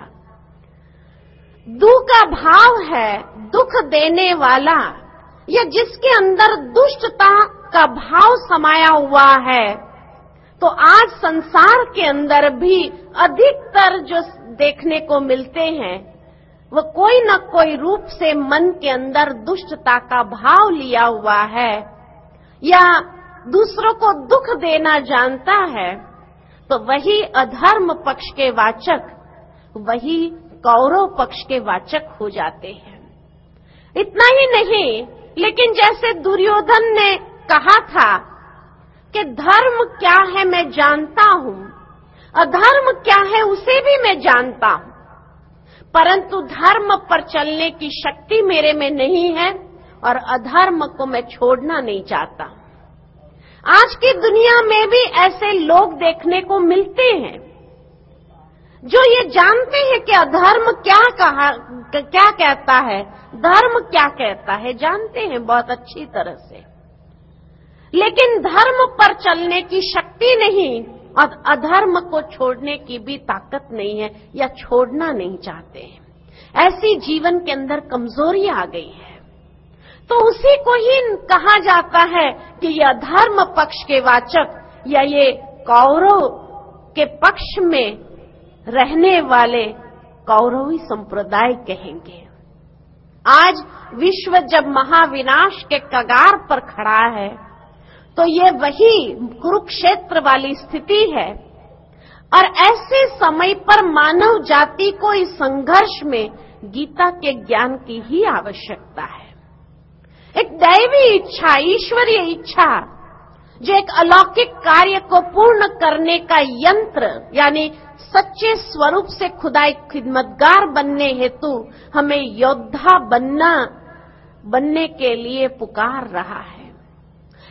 दू का भाव है दुख देने वाला, या जिसके अंदर दुष्टता का भाव समाया हुआ है। तो आज संसार के अंदर भी अधिकतर जो देखने को मिलते हैं वो कोई न कोई रूप से मन के अंदर दुष्टता का भाव लिया हुआ है या दूसरों को दुख देना जानता है। तो वही अधर्म पक्ष के वाचक, वही कौरव पक्ष के वाचक हो जाते हैं। इतना ही नहीं, लेकिन जैसे दुर्योधन ने कहा था कि धर्म क्या है मैं जानता हूं, अधर्म क्या है उसे भी मैं जानता हूं, परंतु धर्म पर चलने की शक्ति मेरे में नहीं है और अधर्म को मैं छोड़ना नहीं चाहता। आज की दुनिया में भी ऐसे लोग देखने को मिलते हैं जो ये जानते हैं कि अधर्म क्या कहता है, धर्म क्या कहता है, जानते हैं बहुत अच्छी तरह से, लेकिन धर्म पर चलने की शक्ति नहीं और अधर्म को छोड़ने की भी ताकत नहीं है या छोड़ना नहीं चाहते हैं। ऐसी जीवन के अंदर कमजोरी आ गई है। तो उसी को ही कहा जाता है कि यह धर्म पक्ष के वाचक या ये कौरव के पक्ष में रहने वाले कौरवी संप्रदाय कहेंगे। आज विश्व जब महाविनाश के कगार पर खड़ा है तो ये वही कुरुक्षेत्र वाली स्थिति है और ऐसे समय पर मानव जाति को इस संघर्ष में गीता के ज्ञान की ही आवश्यकता है। एक दैवी इच्छा, ईश्वरीय इच्छा, जो एक अलौकिक कार्य को पूर्ण करने का यंत्र यानी सच्चे स्वरूप से खुदा एक खिदमतगार बनने हेतु हमें योद्धा बनने के लिए पुकार रहा है।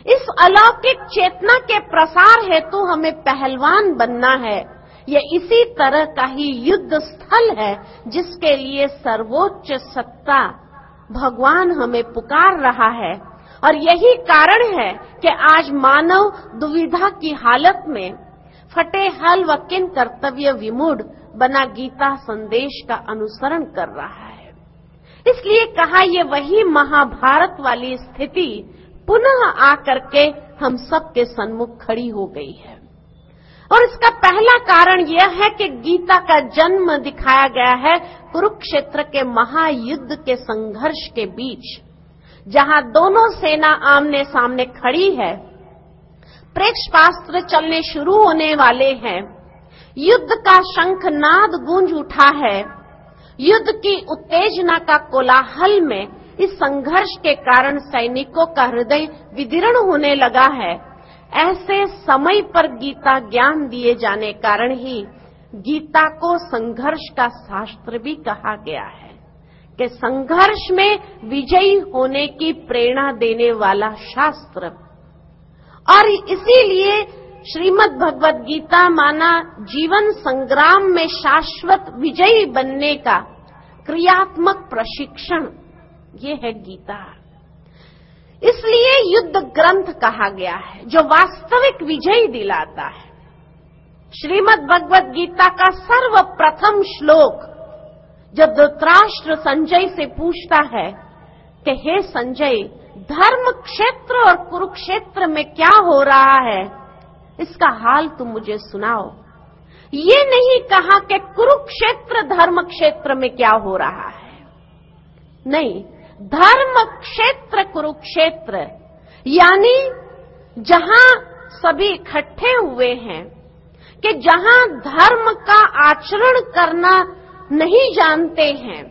इस अलौकिक चेतना के प्रसार हेतु हमें पहलवान बनना है। ये इसी तरह का ही युद्ध स्थल है जिसके लिए सर्वोच्च सत्ता भगवान हमें पुकार रहा है। और यही कारण है कि आज मानव दुविधा की हालत में फटे हल व किन कर्तव्य विमूढ़ बना गीता संदेश का अनुसरण कर रहा है। इसलिए कहा ये वही महाभारत वाली स्थिति पुनः आकर के हम सबके सन्मुख खड़ी हो गई है। और इसका पहला कारण यह है कि गीता का जन्म दिखाया गया है कुरुक्षेत्र के महायुद्ध के संघर्ष के बीच, जहां दोनों सेना आमने सामने खड़ी है, प्रेक्षपास्त्र चलने शुरू होने वाले हैं, युद्ध का शंखनाद गूंज उठा है, युद्ध की उत्तेजना का कोलाहल में इस संघर्ष के कारण सैनिकों का हृदय विदीर्ण होने लगा है। ऐसे समय पर गीता ज्ञान दिए जाने कारण ही गीता को संघर्ष का शास्त्र भी कहा गया है कि संघर्ष में विजयी होने की प्रेरणा देने वाला शास्त्र। और इसीलिए श्रीमद् भगवद गीता माना जीवन संग्राम में शाश्वत विजयी बनने का क्रियात्मक प्रशिक्षण, ये है गीता। इसलिए युद्ध ग्रंथ कहा गया है जो वास्तविक विजय दिलाता है। श्रीमद् भगवद गीता का सर्वप्रथम श्लोक जब धृतराष्ट्र संजय से पूछता है कि हे संजय, धर्म क्षेत्र और कुरुक्षेत्र में क्या हो रहा है, इसका हाल तुम मुझे सुनाओ। ये नहीं कहा कि कुरुक्षेत्र धर्म क्षेत्र में क्या हो रहा है, नहीं, धर्म क्षेत्र कुरुक्षेत्र, यानी जहां सभी इकट्ठे हुए हैं, कि जहां धर्म का आचरण करना नहीं जानते हैं,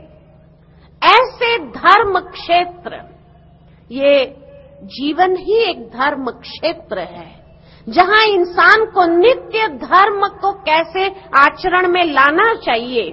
ऐसे धर्म क्षेत्र, ये जीवन ही एक धर्म क्षेत्र है जहां इंसान को नित्य धर्म को कैसे आचरण में लाना चाहिए,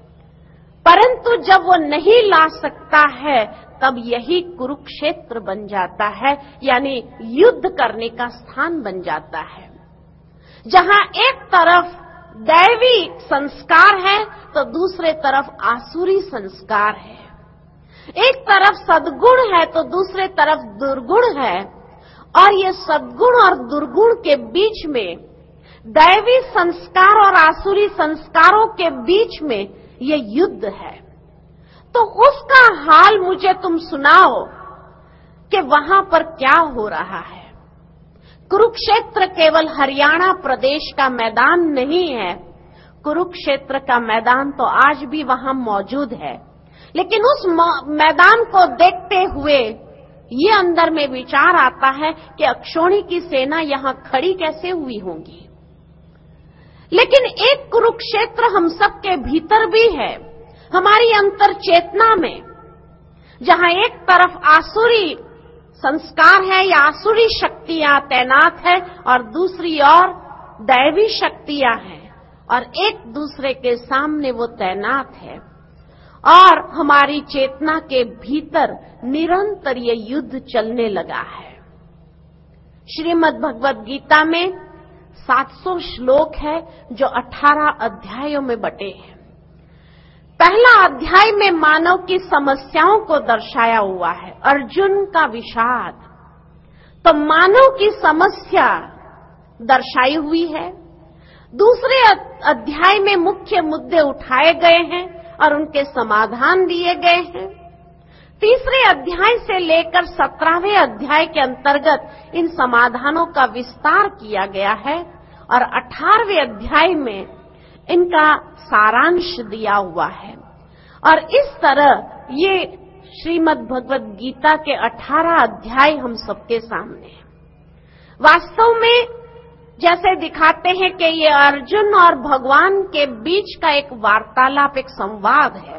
परंतु जब वो नहीं ला सकता है तब यही कुरुक्षेत्र बन जाता है, यानी युद्ध करने का स्थान बन जाता है, जहां एक तरफ दैवी संस्कार है तो दूसरे तरफ आसुरी संस्कार है, एक तरफ सद्गुण है तो दूसरे तरफ दुर्गुण है, और ये सद्गुण और दुर्गुण के बीच में, दैवी संस्कार और आसुरी संस्कारों के बीच में ये युद्ध है। तो उसका हाल मुझे तुम सुनाओ कि वहां पर क्या हो रहा है। कुरुक्षेत्र केवल हरियाणा प्रदेश का मैदान नहीं है, कुरुक्षेत्र का मैदान तो आज भी वहां मौजूद है, लेकिन उस मैदान को देखते हुए ये अंदर में विचार आता है कि अक्षौणी की सेना यहां खड़ी कैसे हुई होगी। लेकिन एक कुरुक्षेत्र हम सबके भीतर भी है, हमारी अंतर चेतना में, जहां एक तरफ आसुरी संस्कार है या आसुरी शक्तियां तैनात है और दूसरी ओर दैवी शक्तियां हैं, और एक दूसरे के सामने वो तैनात है, और हमारी चेतना के भीतर निरंतर ये युद्ध चलने लगा है। श्रीमद् भगवद गीता में 700 श्लोक है जो 18 अध्यायों में बटे हैं। पहला अध्याय में मानव की समस्याओं को दर्शाया हुआ है, अर्जुन का विषाद, तो मानव की समस्या दर्शाई हुई है। दूसरे अध्याय में मुख्य मुद्दे उठाए गए हैं और उनके समाधान दिए गए हैं। तीसरे अध्याय से लेकर 17वें अध्याय के अंतर्गत इन समाधानों का विस्तार किया गया है, और 18वें अध्याय में इनका सारांश दिया हुआ है। और इस तरह ये श्रीमद् भगवद गीता के 18 अध्याय हम सबके सामने हैं। वास्तव में जैसे दिखाते हैं कि ये अर्जुन और भगवान के बीच का एक वार्तालाप, एक संवाद है।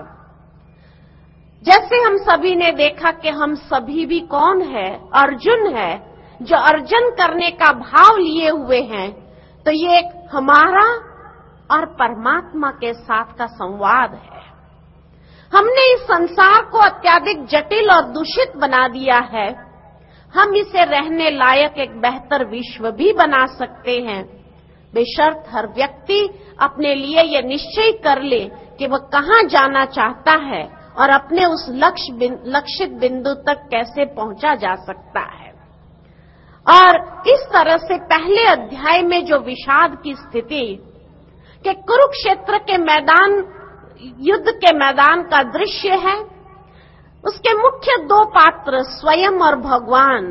जैसे हम सभी ने देखा कि हम सभी भी कौन है, अर्जुन है, जो अर्जन करने का भाव लिए हुए हैं, तो ये एक हमारा और परमात्मा के साथ का संवाद है। हमने इस संसार को अत्यधिक जटिल और दूषित बना दिया है, हम इसे रहने लायक एक बेहतर विश्व भी बना सकते हैं, बेशर्त हर व्यक्ति अपने लिए यह निश्चय कर ले कि वह कहां जाना चाहता है और अपने उस लक्षित बिंदु तक कैसे पहुंचा जा सकता है। और इस तरह से पहले अध्याय में जो विषाद की स्थिति कि कुरुक्षेत्र के मैदान, युद्ध के मैदान का दृश्य है, उसके मुख्य दो पात्र स्वयं और भगवान,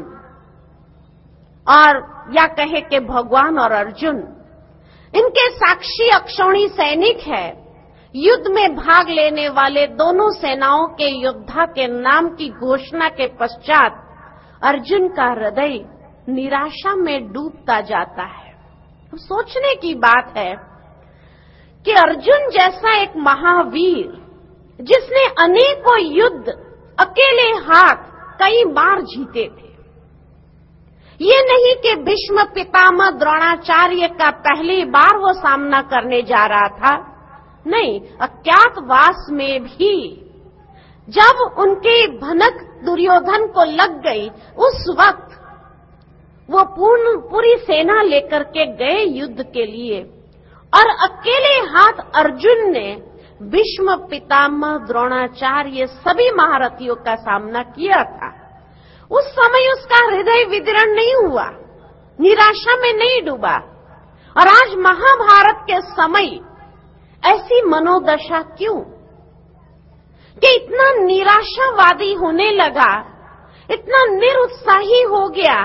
और या कहे कि भगवान और अर्जुन, इनके साक्षी अक्षौणी सैनिक है। युद्ध में भाग लेने वाले दोनों सेनाओं के योद्धा के नाम की घोषणा के पश्चात अर्जुन का हृदय निराशा में डूबता जाता है। तो सोचने की बात है कि अर्जुन जैसा एक महावीर, जिसने अनेकों युद्ध अकेले हाथ कई बार जीते थे, ये नहीं कि भीष्म पितामह द्रोणाचार्य का पहली बार वो सामना करने जा रहा था, नहीं, अज्ञातवास में भी जब उनकी भनक दुर्योधन को लग गई, उस वक्त वो पूरी सेना लेकर के गए युद्ध के लिए, और अकेले हाथ अर्जुन ने भीष्म पितामह द्रोणाचार्य सभी महारथियों का सामना किया था। उस समय उसका हृदय विदीर्ण नहीं हुआ, निराशा में नहीं डूबा। और आज महाभारत के समय ऐसी मनोदशा क्यों कि इतना निराशावादी होने लगा, इतना निरुत्साही हो गया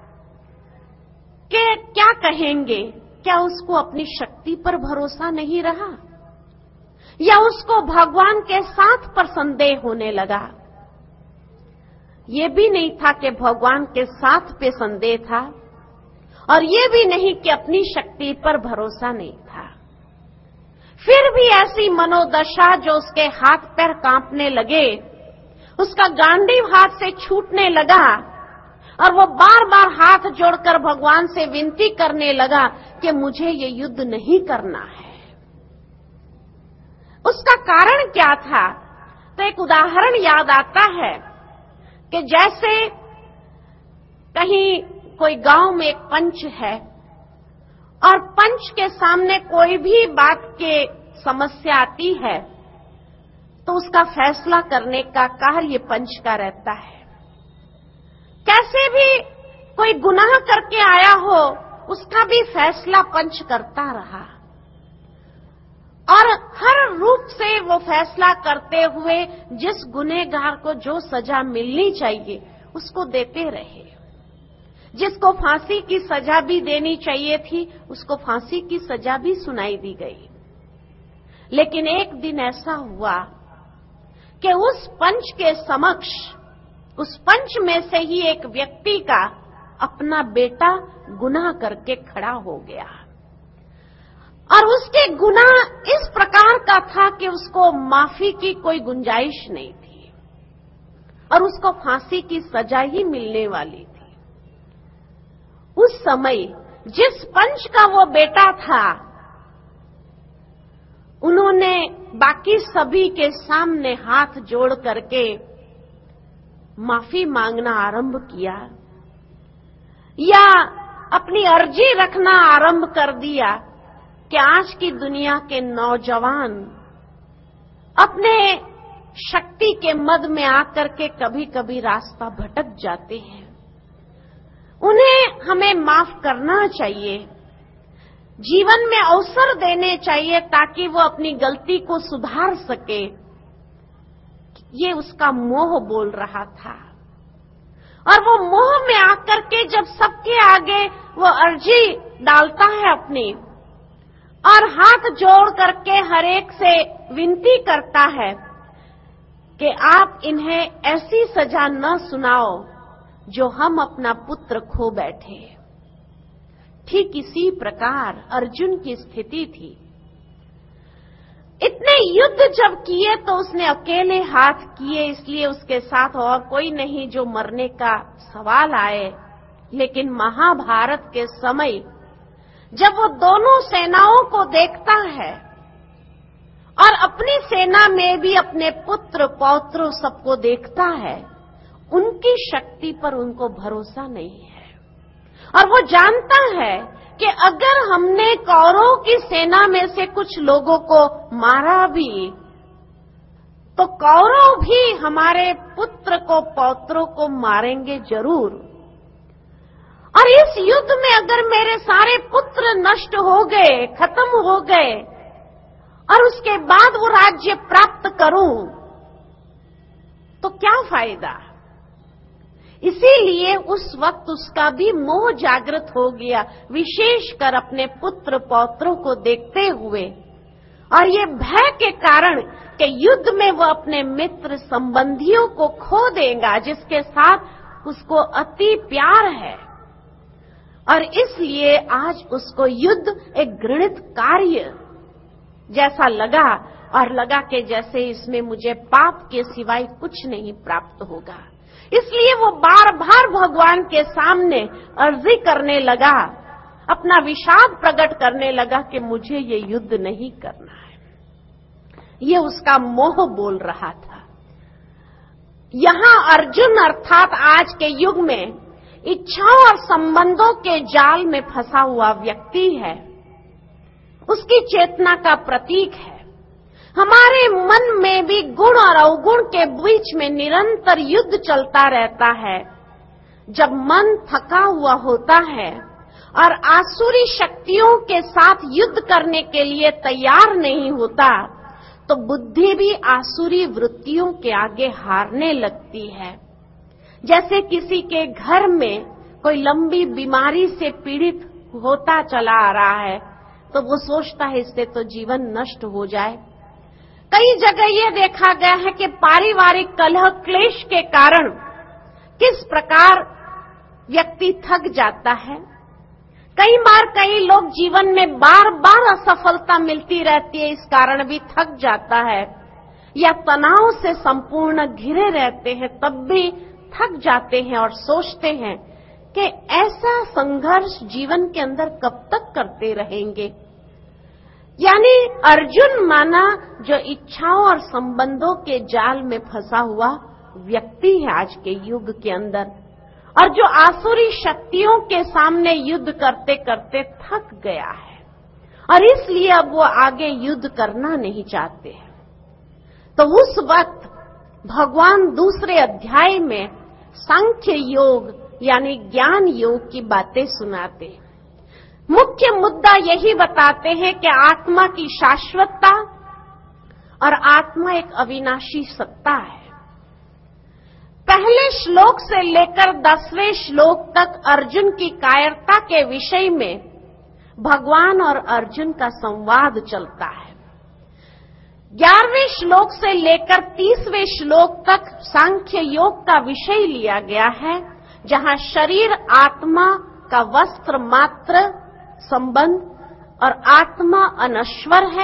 कि क्या कहेंगे, क्या उसको अपनी शक्ति पर भरोसा नहीं रहा, या उसको भगवान के साथ पर संदेह होने लगा। ये भी नहीं था कि भगवान के साथ पे संदेह था, और ये भी नहीं कि अपनी शक्ति पर भरोसा नहीं था। फिर भी ऐसी मनोदशा जो उसके हाथ पैर कांपने लगे, उसका गांडीव हाथ से छूटने लगा, और वो बार बार हाथ जोड़कर भगवान से विनती करने लगा कि मुझे ये युद्ध नहीं करना है। उसका कारण क्या था? तो एक उदाहरण याद आता है कि जैसे कहीं कोई गांव में एक पंच है, और पंच के सामने कोई भी बात की समस्या आती है तो उसका फैसला करने का कार्य पंच का रहता है। कैसे भी कोई गुनाह करके आया हो, उसका भी फैसला पंच करता रहा, और हर रूप से वो फैसला करते हुए जिस गुनहगार को जो सजा मिलनी चाहिए उसको देते रहे। जिसको फांसी की सजा भी देनी चाहिए थी, उसको फांसी की सजा भी सुनाई दी गई। लेकिन एक दिन ऐसा हुआ कि उस पंच के समक्ष, उस पंच में से ही एक व्यक्ति का अपना बेटा गुनाह करके खड़ा हो गया, और उसके गुनाह इस प्रकार का था कि उसको माफी की कोई गुंजाइश नहीं थी, और उसको फांसी की सजा ही मिलने वाली थी। उस समय जिस पंच का वो बेटा था, उन्होंने बाकी सभी के सामने हाथ जोड़ करके माफी मांगना आरंभ किया, या अपनी अर्जी रखना आरंभ कर दिया कि आज की दुनिया के नौजवान अपने शक्ति के मद में आकर के कभी कभी रास्ता भटक जाते हैं। उन्हें हमें माफ करना चाहिए, जीवन में अवसर देने चाहिए ताकि वो अपनी गलती को सुधार सके। ये उसका मोह बोल रहा था, और वो मोह में आकर के जब सबके आगे वो अर्जी डालता है अपनी, और हाथ जोड़ करके हर एक से विनती करता है कि आप इन्हें ऐसी सजा न सुनाओ जो हम अपना पुत्र खो बैठे। ठीक इसी प्रकार अर्जुन की स्थिति थी। इतने युद्ध जब किए तो उसने अकेले हाथ किए, इसलिए उसके साथ और कोई नहीं जो मरने का सवाल आए। लेकिन महाभारत के समय जब वो दोनों सेनाओं को देखता है, और अपनी सेना में भी अपने पुत्र पौत्र सबको देखता है, उनकी शक्ति पर उनको भरोसा नहीं है। और वो जानता है कि अगर हमने कौरवों की सेना में से कुछ लोगों को मारा भी, तो कौरव भी हमारे पुत्र को, पौत्रों को मारेंगे जरूर। और इस युद्ध में अगर मेरे सारे पुत्र नष्ट हो गए, खत्म हो गए, और उसके बाद वो राज्य प्राप्त करूं, तो क्या फायदा? इसीलिए उस वक्त उसका भी मोह जागृत हो गया, विशेषकर अपने पुत्र पौत्रों को देखते हुए, और ये भय के कारण कि युद्ध में वो अपने मित्र संबंधियों को खो देगा जिसके साथ उसको अति प्यार है। और इसलिए आज उसको युद्ध एक घृणित कार्य जैसा लगा, और लगा कि जैसे इसमें मुझे पाप के सिवाय कुछ नहीं प्राप्त होगा। इसलिए वो बार बार भगवान के सामने अर्जी करने लगा, अपना विषाद प्रकट करने लगा कि मुझे ये युद्ध नहीं करना है। ये उसका मोह बोल रहा था। यहां अर्जुन अर्थात आज के युग में इच्छाओं और संबंधों के जाल में फंसा हुआ व्यक्ति है, उसकी चेतना का प्रतीक है। हमारे मन में भी गुण और अवगुण के बीच में निरंतर युद्ध चलता रहता है। जब मन थका हुआ होता है और आसुरी शक्तियों के साथ युद्ध करने के लिए तैयार नहीं होता, तो बुद्धि भी आसुरी वृत्तियों के आगे हारने लगती है। जैसे किसी के घर में कोई लंबी बीमारी से पीड़ित होता चला आ रहा है, तो वो सोचता है इससे तो जीवन नष्ट हो जाए। कई जगह ये देखा गया है कि पारिवारिक कलह क्लेश के कारण किस प्रकार व्यक्ति थक जाता है। कई बार कई लोग जीवन में बार बार असफलता मिलती रहती है, इस कारण भी थक जाता है, या तनाव से संपूर्ण घिरे रहते हैं, तब भी थक जाते हैं और सोचते हैं कि ऐसा संघर्ष जीवन के अंदर कब तक करते रहेंगे। यानी अर्जुन माना जो इच्छाओं और संबंधों के जाल में फंसा हुआ व्यक्ति है आज के युग के अंदर, और जो आसुरी शक्तियों के सामने युद्ध करते करते थक गया है, और इसलिए अब वो आगे युद्ध करना नहीं चाहते हैं। तो उस वक्त भगवान दूसरे अध्याय में सांख्य योग यानी ज्ञान योग की बातें सुनाते हैं। मुख्य मुद्दा यही बताते हैं कि आत्मा की शाश्वतता और आत्मा एक अविनाशी सत्ता है। पहले श्लोक से लेकर 10वें श्लोक तक अर्जुन की कायरता के विषय में भगवान और अर्जुन का संवाद चलता है। 11वें श्लोक से लेकर 30वें श्लोक तक सांख्य योग का विषय लिया गया है, जहां शरीर आत्मा का वस्त्र मात्र संबंध और आत्मा अनश्वर है।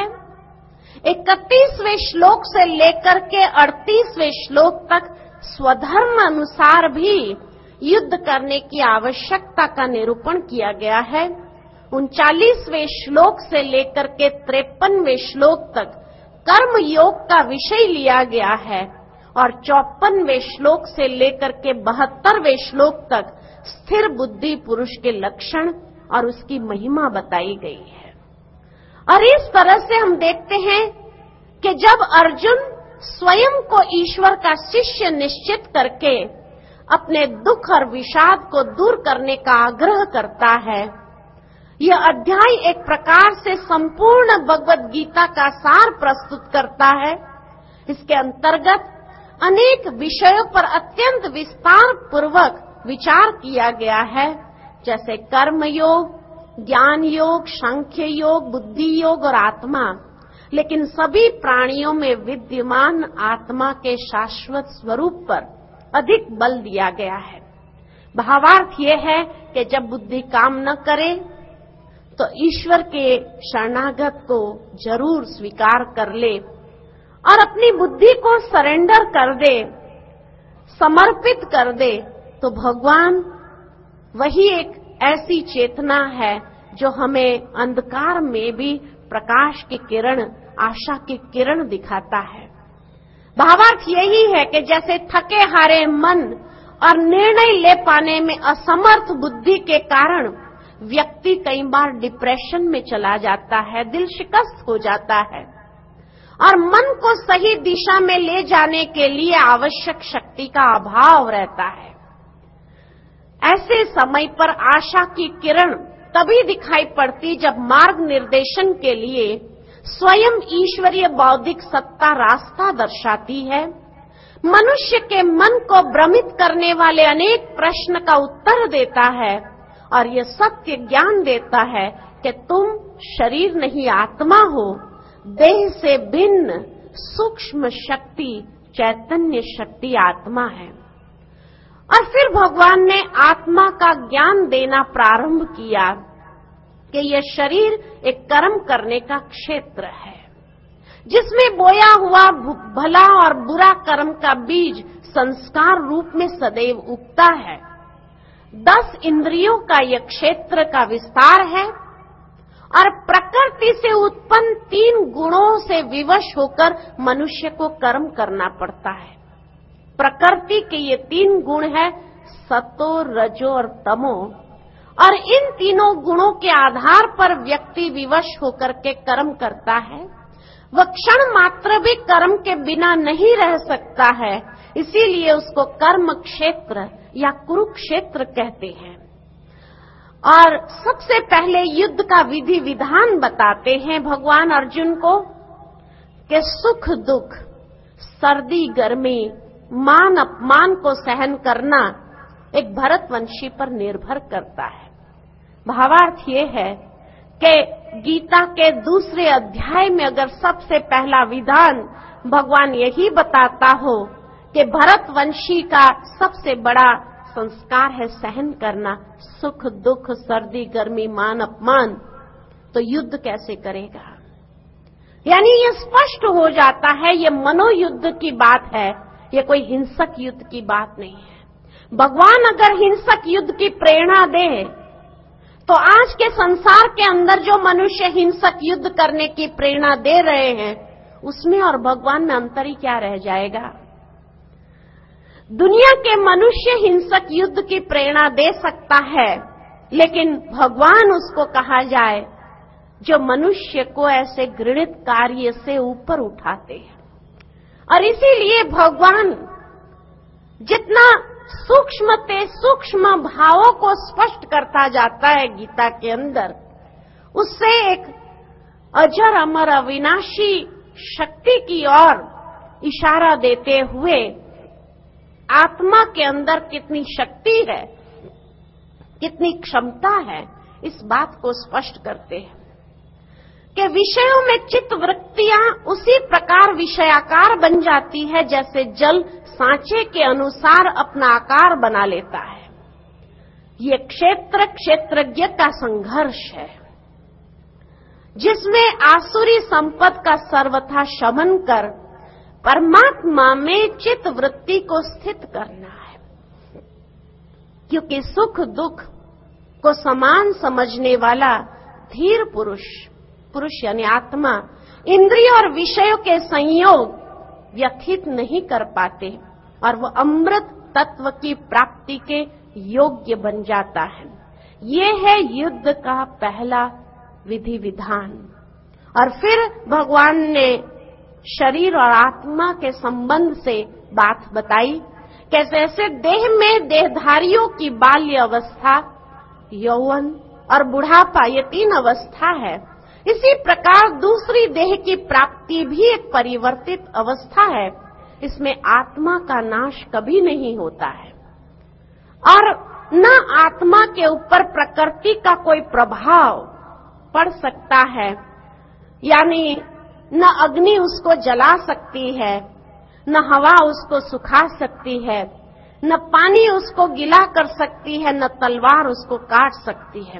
31वें श्लोक से लेकर के 38वें श्लोक तक स्वधर्म अनुसार भी युद्ध करने की आवश्यकता का निरूपण किया गया है। 39वें श्लोक से लेकर के 53वें श्लोक तक कर्म योग का विषय लिया गया है, और 54वें श्लोक से लेकर के 72वें श्लोक तक स्थिर बुद्धि पुरुष के लक्षण और उसकी महिमा बताई गई है। और इस तरह से हम देखते हैं कि जब अर्जुन स्वयं को ईश्वर का शिष्य निश्चित करके अपने दुख और विषाद को दूर करने का आग्रह करता है, यह अध्याय एक प्रकार से संपूर्ण भगवद गीता का सार प्रस्तुत करता है। इसके अंतर्गत अनेक विषयों पर अत्यंत विस्तार पूर्वक विचार किया गया है, जैसे कर्म योग, ज्ञान योग, सांख्य योग, बुद्धि योग और आत्मा। लेकिन सभी प्राणियों में विद्यमान आत्मा के शाश्वत स्वरूप पर अधिक बल दिया गया है। भावार्थ ये है कि जब बुद्धि काम न करे तो ईश्वर के शरणागत को जरूर स्वीकार कर ले और अपनी बुद्धि को सरेंडर कर दे, समर्पित कर दे, तो भगवान वही एक ऐसी चेतना है जो हमें अंधकार में भी प्रकाश की किरण, आशा की किरण दिखाता है। भावार्थ यही है कि जैसे थके हारे मन और निर्णय ले पाने में असमर्थ बुद्धि के कारण व्यक्ति कई बार डिप्रेशन में चला जाता है, दिल शिकस्त हो जाता है और मन को सही दिशा में ले जाने के लिए आवश्यक शक्ति का अभाव रहता है। ऐसे समय पर आशा की किरण तभी दिखाई पड़ती जब मार्ग निर्देशन के लिए स्वयं ईश्वरीय बौद्धिक सत्ता रास्ता दर्शाती है, मनुष्य के मन को भ्रमित करने वाले अनेक प्रश्न का उत्तर देता है और ये सत्य ज्ञान देता है कि तुम शरीर नहीं आत्मा हो, देह से भिन्न सूक्ष्म शक्ति चैतन्य शक्ति आत्मा है। और फिर भगवान ने आत्मा का ज्ञान देना प्रारंभ किया कि यह शरीर एक कर्म करने का क्षेत्र है जिसमें बोया हुआ भला और बुरा कर्म का बीज संस्कार रूप में सदैव उगता है। 10 इंद्रियों का यह क्षेत्र का विस्तार है और प्रकृति से उत्पन्न 3 गुणों से विवश होकर मनुष्य को कर्म करना पड़ता है। प्रकृति के ये 3 गुण है सतो, रजो और तमो, और इन तीनों गुणों के आधार पर व्यक्ति विवश होकर के कर्म करता है। वह क्षण मात्र भी कर्म के बिना नहीं रह सकता है, इसीलिए उसको कर्म क्षेत्र या कुरुक्षेत्र कहते हैं। और सबसे पहले युद्ध का विधि विधान बताते हैं भगवान अर्जुन को कि सुख दुख, सर्दी गर्मी, मान अपमान को सहन करना एक भरतवंशी पर निर्भर करता है। भावार्थ ये है कि गीता के दूसरे अध्याय में अगर सबसे पहला विधान भगवान यही बताता हो कि भरतवंशी का सबसे बड़ा संस्कार है सहन करना, सुख दुख, सर्दी गर्मी, मान अपमान, तो युद्ध कैसे करेगा? यानी ये स्पष्ट हो जाता है ये मनोयुद्ध की बात है, ये कोई हिंसक युद्ध की बात नहीं है। भगवान अगर हिंसक युद्ध की प्रेरणा दे तो आज के संसार के अंदर जो मनुष्य हिंसक युद्ध करने की प्रेरणा दे रहे हैं उसमें और भगवान में अंतर ही क्या रह जाएगा? दुनिया के मनुष्य हिंसक युद्ध की प्रेरणा दे सकता है, लेकिन भगवान उसको कहा जाए जो मनुष्य को ऐसे घृणित कार्य से ऊपर उठाते हैं। और इसीलिए भगवान जितना सूक्ष्म भावों को स्पष्ट करता जाता है गीता के अंदर, उससे एक अजर अमर अविनाशी शक्ति की ओर इशारा देते हुए आत्मा के अंदर कितनी शक्ति है, कितनी क्षमता है, इस बात को स्पष्ट करते हैं कि विषयों में चित्त वृत्तियां उसी प्रकार विषयाकार बन जाती है जैसे जल सांचे के अनुसार अपना आकार बना लेता है। ये क्षेत्र क्षेत्रज्ञ का संघर्ष है जिसमें आसुरी संपद का सर्वथा शमन कर परमात्मा में चित्त वृत्ति को स्थित करना है, क्योंकि सुख दुख को समान समझने वाला धीर पुरुष यानी आत्मा इंद्रिय और विषयों के संयोग व्यथित नहीं कर पाते और वह अमृत तत्व की प्राप्ति के योग्य बन जाता है। ये है युद्ध का पहला विधि विधान। और फिर भगवान ने शरीर और आत्मा के संबंध से बात बताई कि जैसे देह में देहधारियों की बाल्य अवस्था, यौवन और बुढ़ापा, ये 3 अवस्था है, इसी प्रकार दूसरी देह की प्राप्ति भी एक परिवर्तित अवस्था है। इसमें आत्मा का नाश कभी नहीं होता है और न आत्मा के ऊपर प्रकृति का कोई प्रभाव पड़ सकता है, यानी न अग्नि उसको जला सकती है, न हवा उसको सुखा सकती है, न पानी उसको गीला कर सकती है, न तलवार उसको काट सकती है।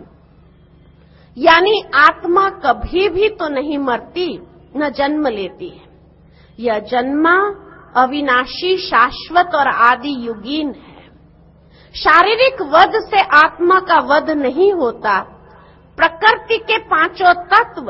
यानी आत्मा कभी भी तो नहीं मरती, न जन्म लेती है। यह जन्मा अविनाशी, शाश्वत और आदि युगीन है। शारीरिक वध से आत्मा का वध नहीं होता। प्रकृति के 5 तत्व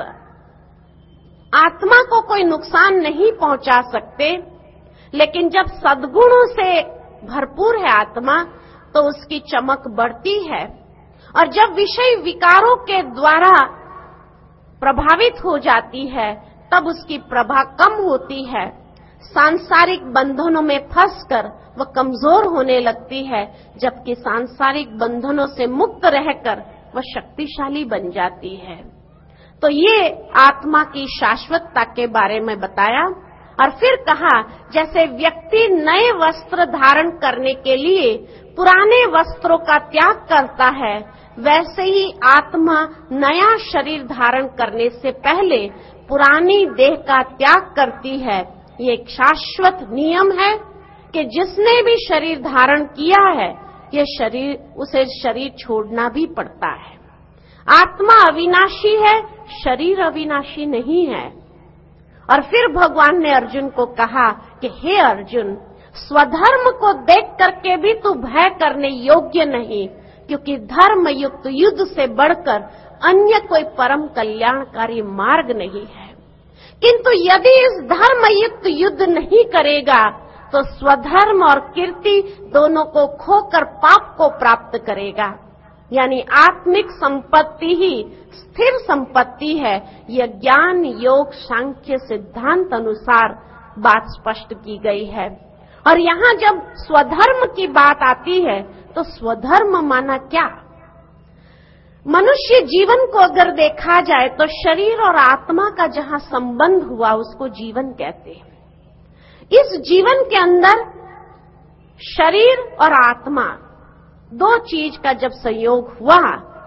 आत्मा को कोई नुकसान नहीं पहुंचा सकते, लेकिन जब सद्गुणों से भरपूर है आत्मा, तो उसकी चमक बढ़ती है। और जब विषय विकारों के द्वारा प्रभावित हो जाती है तब उसकी प्रभा कम होती है। सांसारिक बंधनों में फंसकर वह कमजोर होने लगती है, जबकि सांसारिक बंधनों से मुक्त रहकर वह शक्तिशाली बन जाती है। तो ये आत्मा की शाश्वतता के बारे में बताया। और फिर कहा, जैसे व्यक्ति नए वस्त्र धारण करने के लिए पुराने वस्त्रों का त्याग करता है, वैसे ही आत्मा नया शरीर धारण करने से पहले पुरानी देह का त्याग करती है। ये एक शाश्वत नियम है कि जिसने भी शरीर धारण किया है, उसे शरीर छोड़ना भी पड़ता है। आत्मा अविनाशी है, शरीर अविनाशी नहीं है। और फिर भगवान ने अर्जुन को कहा कि हे अर्जुन, स्वधर्म को देख करके भी तू भय करने योग्य नहीं, क्योंकि धर्म युक्त युद्ध से बढ़कर अन्य कोई परम कल्याणकारी मार्ग नहीं है। किंतु यदि इस धर्म युक्त युद्ध नहीं करेगा तो स्वधर्म और कीर्ति दोनों को खोकर पाप को प्राप्त करेगा। यानी आत्मिक संपत्ति ही स्थिर संपत्ति है। यह ज्ञान योग सांख्य सिद्धांत अनुसार बात स्पष्ट की गई है। और यहाँ जब स्वधर्म की बात आती है तो स्वधर्म माना क्या? मनुष्य जीवन को अगर देखा जाए तो शरीर और आत्मा का जहाँ संबंध हुआ उसको जीवन कहते हैं। इस जीवन के अंदर शरीर और आत्मा दो चीज का जब संयोग हुआ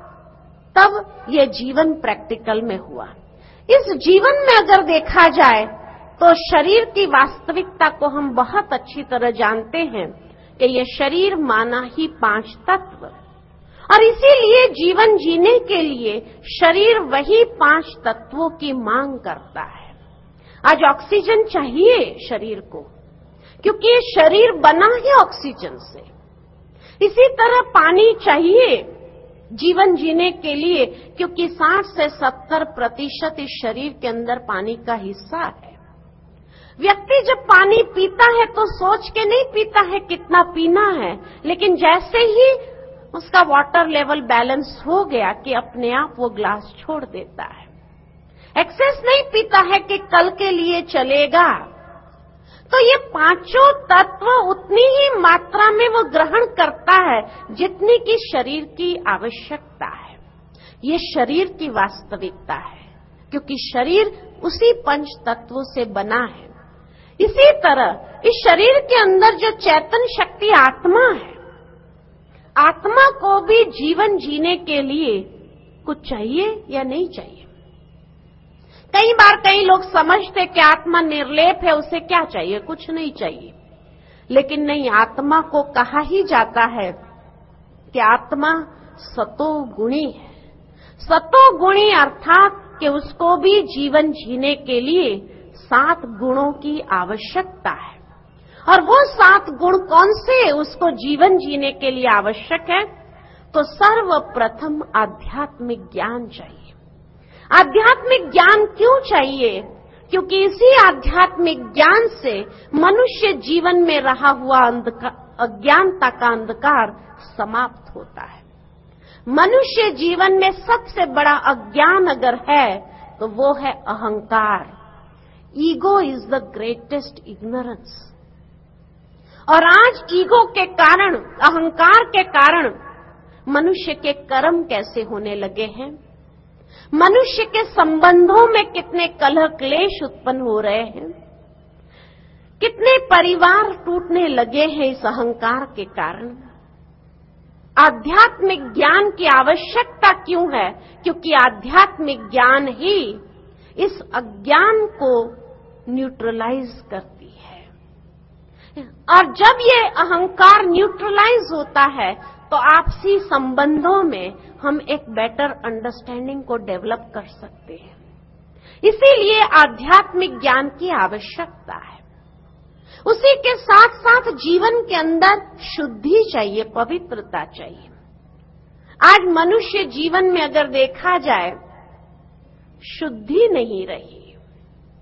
तब यह जीवन प्रैक्टिकल में हुआ। इस जीवन में अगर देखा जाए तो शरीर की वास्तविकता को हम बहुत अच्छी तरह जानते हैं कि यह शरीर माना ही 5 तत्व, और इसीलिए जीवन जीने के लिए शरीर वही 5 तत्वों की मांग करता है। आज ऑक्सीजन चाहिए शरीर को, क्योंकि ये शरीर बना है ऑक्सीजन से। इसी तरह पानी चाहिए जीवन जीने के लिए, क्योंकि 60 से 70% इस शरीर के अंदर पानी का हिस्सा है। व्यक्ति जब पानी पीता है तो सोच के नहीं पीता है कितना पीना है, लेकिन जैसे ही उसका वाटर लेवल बैलेंस हो गया कि अपने आप वो ग्लास छोड़ देता है। एक्सेस नहीं पीता है कि कल के लिए चलेगा। तो ये 5 तत्व उतनी ही मात्रा में वो ग्रहण करता है जितनी की शरीर की आवश्यकता है। ये शरीर की वास्तविकता है, क्योंकि शरीर उसी 5 तत्वों से बना है। इसी तरह इस शरीर के अंदर जो चैतन्य शक्ति आत्मा है, आत्मा को भी जीवन जीने के लिए कुछ चाहिए या नहीं चाहिए? कई बार कई लोग समझते कि आत्मा निर्लेप है, उसे क्या चाहिए? कुछ नहीं चाहिए। लेकिन नहीं, आत्मा को कहा ही जाता है कि आत्मा सतोगुणी है। सतोगुणी अर्थात कि उसको भी जीवन जीने के लिए 7 गुणों की आवश्यकता है। और वो 7 गुण कौन से उसको जीवन जीने के लिए आवश्यक है? तो सर्वप्रथम आध्यात्मिक ज्ञान चाहिए। आध्यात्मिक ज्ञान क्यों चाहिए? क्योंकि इसी आध्यात्मिक ज्ञान से मनुष्य जीवन में रहा हुआ अज्ञानता का अंधकार समाप्त होता है। मनुष्य जीवन में सबसे बड़ा अज्ञान अगर है तो वो है अहंकार। Ego is the greatest ignorance. और आज ईगो के कारण, अहंकार के कारण मनुष्य के कर्म कैसे होने लगे हैं, मनुष्य के संबंधों में कितने कलह क्लेश उत्पन्न हो रहे हैं, कितने परिवार टूटने लगे हैं इस अहंकार के कारण। आध्यात्मिक ज्ञान की आवश्यकता क्यों है? क्योंकि आध्यात्मिक ज्ञान ही इस अज्ञान को न्यूट्रलाइज करती है। और जब ये अहंकार न्यूट्रलाइज होता है तो आपसी संबंधों में हम एक बेटर अंडरस्टैंडिंग को डेवलप कर सकते हैं। इसीलिए आध्यात्मिक ज्ञान की आवश्यकता है। उसी के साथ साथ जीवन के अंदर शुद्धि चाहिए, पवित्रता चाहिए। आज मनुष्य जीवन में अगर देखा जाए शुद्धि नहीं रही,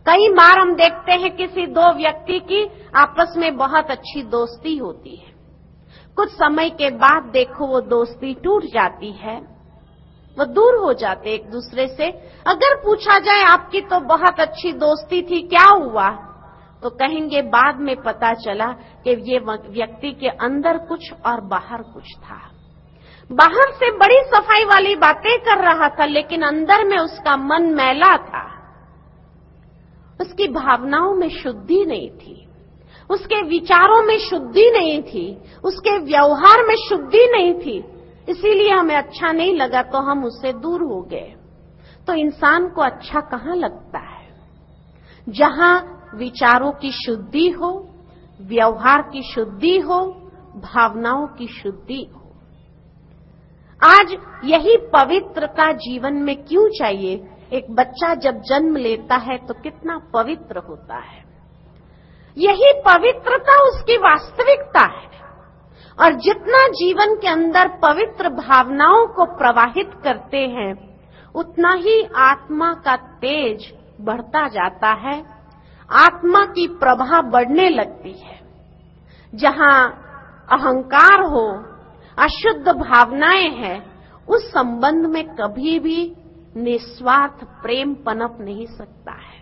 कई बार हम देखते हैं किसी दो व्यक्ति की आपस में बहुत अच्छी दोस्ती होती है, कुछ समय के बाद देखो वो दोस्ती टूट जाती है, वो दूर हो जाते एक दूसरे से। अगर पूछा जाए आपकी तो बहुत अच्छी दोस्ती थी, क्या हुआ, तो कहेंगे बाद में पता चला कि ये व्यक्ति के अंदर कुछ और बाहर कुछ था। बाहर से बड़ी सफाई वाली बातें कर रहा था, लेकिन अंदर में उसका मन मैला था, उसकी भावनाओं में शुद्धि नहीं थी, उसके विचारों में शुद्धि नहीं थी, उसके व्यवहार में शुद्धि नहीं थी, इसीलिए हमें अच्छा नहीं लगा तो हम उससे दूर हो गए। तो इंसान को अच्छा कहाँ लगता है? जहां विचारों की शुद्धि हो, व्यवहार की शुद्धि हो, भावनाओं की शुद्धि हो। आज यही पवित्रता जीवन में क्यों चाहिए? एक बच्चा जब जन्म लेता है तो कितना पवित्र होता है, यही पवित्रता उसकी वास्तविकता है। और जितना जीवन के अंदर पवित्र भावनाओं को प्रवाहित करते हैं, उतना ही आत्मा का तेज बढ़ता जाता है, आत्मा की प्रभा बढ़ने लगती है। जहां अहंकार हो, अशुद्ध भावनाएं हैं, उस संबंध में कभी भी निस्वार्थ प्रेम पनप नहीं सकता है।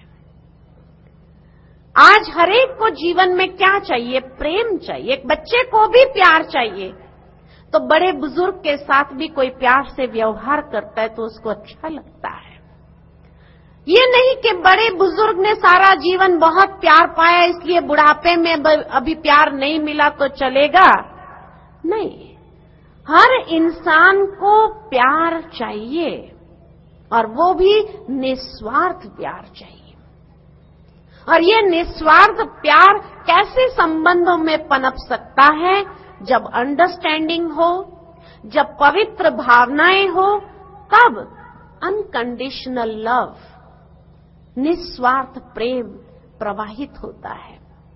आज हरेक को जीवन में क्या चाहिए? प्रेम चाहिए। एक बच्चे को भी प्यार चाहिए, तो बड़े बुजुर्ग के साथ भी कोई प्यार से व्यवहार करता है तो उसको अच्छा लगता है। ये नहीं कि बड़े बुजुर्ग ने सारा जीवन बहुत प्यार पाया इसलिए बुढ़ापे में अभी प्यार नहीं मिला तो चलेगा, नहीं। हर इंसान को प्यार चाहिए, और वो भी निस्वार्थ प्यार चाहिए। और ये निस्वार्थ प्यार कैसे संबंधों में पनप सकता है? जब अंडरस्टैंडिंग हो, जब पवित्र भावनाएं हो, तब अनकंडीशनल लव, निस्वार्थ प्रेम प्रवाहित होता है।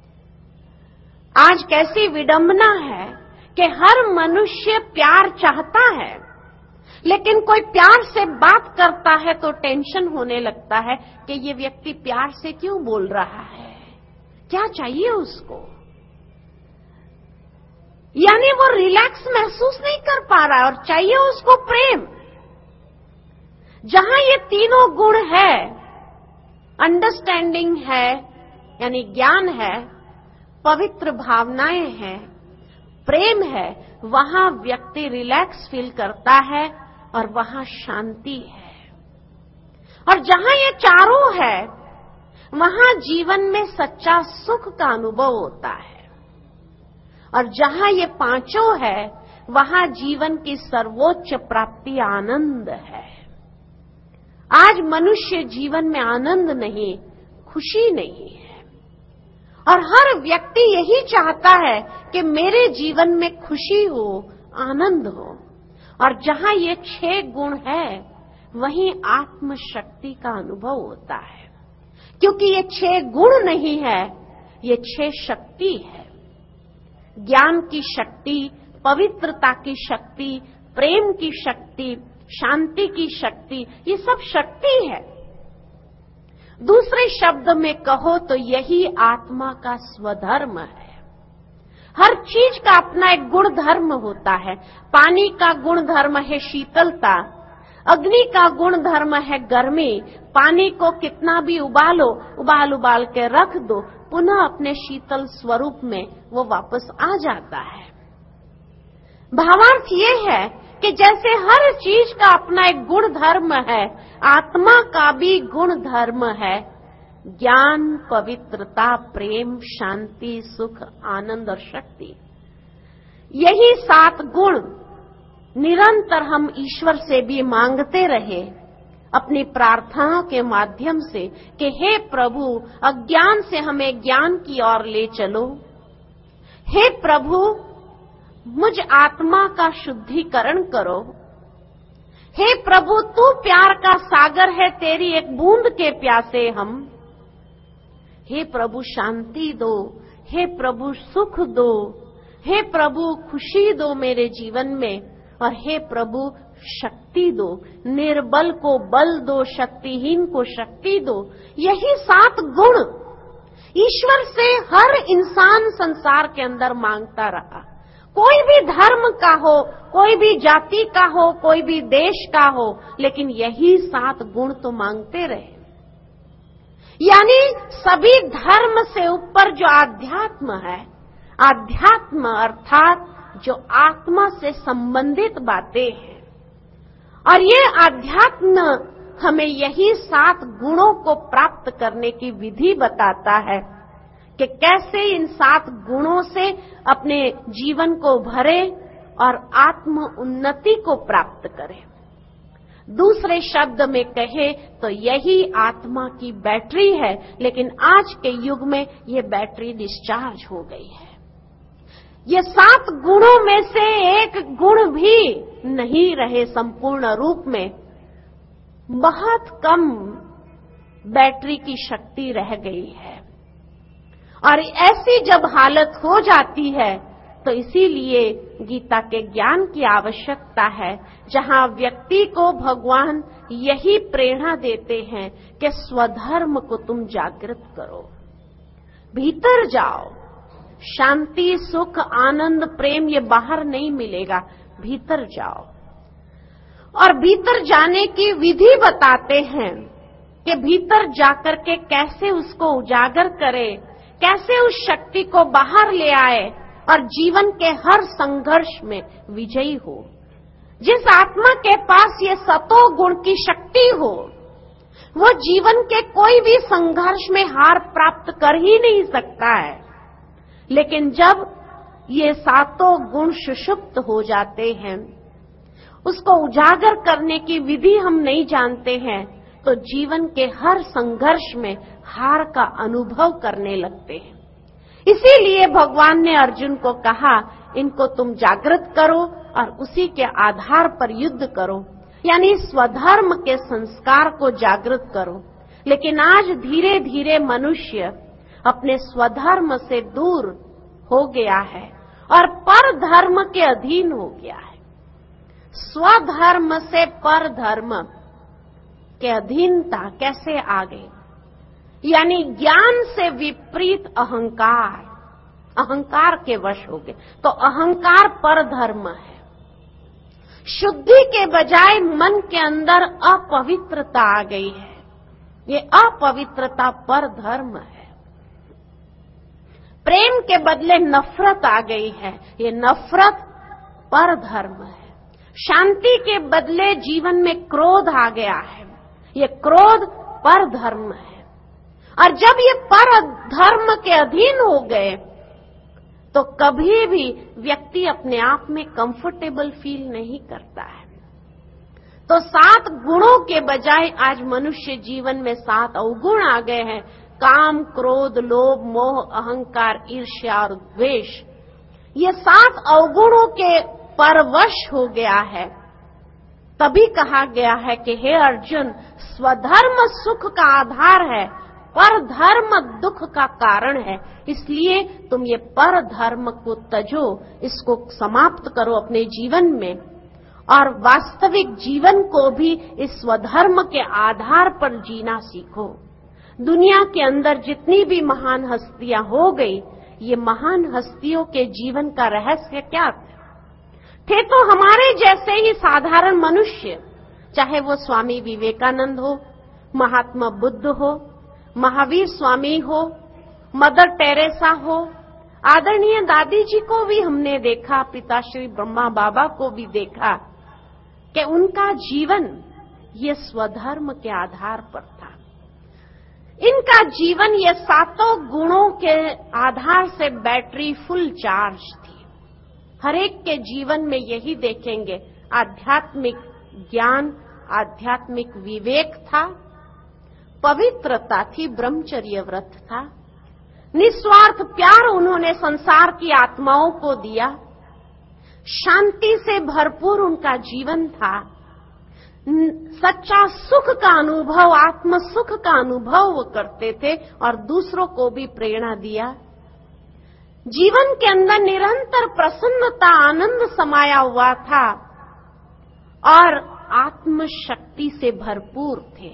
आज कैसी विडंबना है कि हर मनुष्य प्यार चाहता है, लेकिन कोई प्यार से बात करता है तो टेंशन होने लगता है कि ये व्यक्ति प्यार से क्यों बोल रहा है, क्या चाहिए उसको। यानी वो रिलैक्स महसूस नहीं कर पा रहा है और चाहिए उसको प्रेम। जहां ये तीनों गुण है, अंडरस्टैंडिंग है यानी ज्ञान है, पवित्र भावनाएं हैं, प्रेम है, वहां व्यक्ति रिलैक्स फील करता है और वहां शांति है। और जहां ये चारों है, वहां जीवन में सच्चा सुख का अनुभव होता है। और जहां ये पांचों है, वहां जीवन की सर्वोच्च प्राप्ति आनंद है। आज मनुष्य जीवन में आनंद नहीं, खुशी नहीं है। और हर व्यक्ति यही चाहता है कि मेरे जीवन में खुशी हो, आनंद हो। और जहां ये 6 गुण है, वहीं आत्मशक्ति का अनुभव होता है। क्योंकि ये 6 गुण नहीं है, ये 6 शक्ति है। ज्ञान की शक्ति, पवित्रता की शक्ति, प्रेम की शक्ति, शांति की शक्ति, ये सब शक्ति है। दूसरे शब्द में कहो तो यही आत्मा का स्वधर्म है। हर चीज का अपना एक गुण धर्म होता है। पानी का गुण धर्म है शीतलता, अग्नि का गुण धर्म है गर्मी। पानी को कितना भी उबालो, उबाल के रख दो, पुनः अपने शीतल स्वरूप में वो वापस आ जाता है। भावार्थ ये है कि जैसे हर चीज का अपना एक गुण धर्म है, आत्मा का भी गुण धर्म है। ज्ञान, पवित्रता, प्रेम, शांति, सुख, आनंद और शक्ति। यही 7 गुण निरंतर हम ईश्वर से भी मांगते रहे अपनी प्रार्थनाओं के माध्यम से कि हे प्रभु, अज्ञान से हमें ज्ञान की ओर ले चलो। हे प्रभु, मुझ आत्मा का शुद्धिकरण करो। हे प्रभु, तू प्यार का सागर है, तेरी एक बूंद के प्यासे हम। हे प्रभु, शांति दो। हे प्रभु, सुख दो। हे प्रभु, खुशी दो मेरे जीवन में। और हे प्रभु, शक्ति दो, निर्बल को बल दो, शक्तिहीन को शक्ति दो। यही 7 गुण ईश्वर से हर इंसान संसार के अंदर मांगता रहा। कोई भी धर्म का हो, कोई भी जाति का हो, कोई भी देश का हो, लेकिन यही 7 गुण तो मांगते रहे। यानी सभी धर्म से ऊपर जो आध्यात्म है, आध्यात्म अर्थात जो आत्मा से संबंधित बातें हैं, और ये आध्यात्म हमें यही 7 गुणों को प्राप्त करने की विधि बताता है कि कैसे इन 7 गुणों से अपने जीवन को भरे और आत्म उन्नति को प्राप्त करें। दूसरे शब्द में कहे तो यही आत्मा की बैटरी है, लेकिन आज के युग में ये बैटरी डिस्चार्ज हो गई है। ये 7 गुणों में से एक गुण भी नहीं रहे संपूर्ण रूप में, बहुत कम बैटरी की शक्ति रह गई है। और ऐसी जब हालत हो जाती है तो इसीलिए गीता के ज्ञान की आवश्यकता है, जहां व्यक्ति को भगवान यही प्रेरणा देते हैं कि स्वधर्म को तुम जागृत करो, भीतर जाओ। शांति, सुख, आनंद, प्रेम ये बाहर नहीं मिलेगा, भीतर जाओ। और भीतर जाने की विधि बताते हैं कि भीतर जाकर के कैसे उसको उजागर करे, कैसे उस शक्ति को बाहर ले आए और जीवन के हर संघर्ष में विजयी हो। जिस आत्मा के पास ये 7 गुण की शक्ति हो, वो जीवन के कोई भी संघर्ष में हार प्राप्त कर ही नहीं सकता है। लेकिन जब ये 7 गुण सुषुप्त हो जाते हैं, उसको उजागर करने की विधि हम नहीं जानते हैं, तो जीवन के हर संघर्ष में हार का अनुभव करने लगते हैं। इसीलिए भगवान ने अर्जुन को कहा, इनको तुम जागृत करो और उसी के आधार पर युद्ध करो, यानी स्वधर्म के संस्कार को जागृत करो। लेकिन आज धीरे धीरे मनुष्य अपने स्वधर्म से दूर हो गया है और पर धर्म के अधीन हो गया है। स्वधर्म से पर धर्म के अधीनता कैसे आ गई? यानी ज्ञान से विपरीत अहंकार, अहंकार के वश हो गए। तो अहंकार पर धर्म है। शुद्धि के बजाय मन के अंदर अपवित्रता आ गई है। ये अपवित्रता पर धर्म है। प्रेम के बदले नफरत आ गई है, ये नफरत पर धर्म है। शांति के बदले जीवन में क्रोध आ गया है, ये क्रोध पर धर्म है। और जब ये पर धर्म के अधीन हो गए तो कभी भी व्यक्ति अपने आप में कंफर्टेबल फील नहीं करता है। तो 7 गुणों के बजाय आज मनुष्य जीवन में 7 अवगुण आ गए हैं। काम, क्रोध, लोभ, मोह, अहंकार, ईर्ष्या और द्वेष। ये 7 अवगुणों के परवश हो गया है। तभी कहा गया है कि हे अर्जुन, स्वधर्म सुख का आधार है, पर धर्म दुख का कारण है। इसलिए तुम ये पर धर्म को तजो, इसको समाप्त करो अपने जीवन में, और वास्तविक जीवन को भी इस स्वधर्म के आधार पर जीना सीखो। दुनिया के अंदर जितनी भी महान हस्तियां हो गई, ये महान हस्तियों के जीवन का रहस्य क्या थे? तो हमारे जैसे ही साधारण मनुष्य, चाहे वो स्वामी विवेकानंद हो, महात्मा बुद्ध हो, महावीर स्वामी हो, मदर टेरेसा हो, आदरणीय दादी जी को भी हमने देखा, पिताश्री ब्रह्मा बाबा को भी देखा कि उनका जीवन ये स्वधर्म के आधार पर था। इनका जीवन ये 7 गुणों के आधार से बैटरी फुल चार्ज थी। हर एक के जीवन में यही देखेंगे, आध्यात्मिक ज्ञान, आध्यात्मिक विवेक था, पवित्रता थी, ब्रह्मचर्य व्रत था, निस्वार्थ प्यार उन्होंने संसार की आत्माओं को दिया, शांति से भरपूर उनका जीवन था, सच्चा सुख का अनुभव, आत्म सुख का अनुभव वो करते थे और दूसरों को भी प्रेरणा दिया। जीवन के अंदर निरंतर प्रसन्नता, आनंद समाया हुआ था और आत्म शक्ति से भरपूर थे।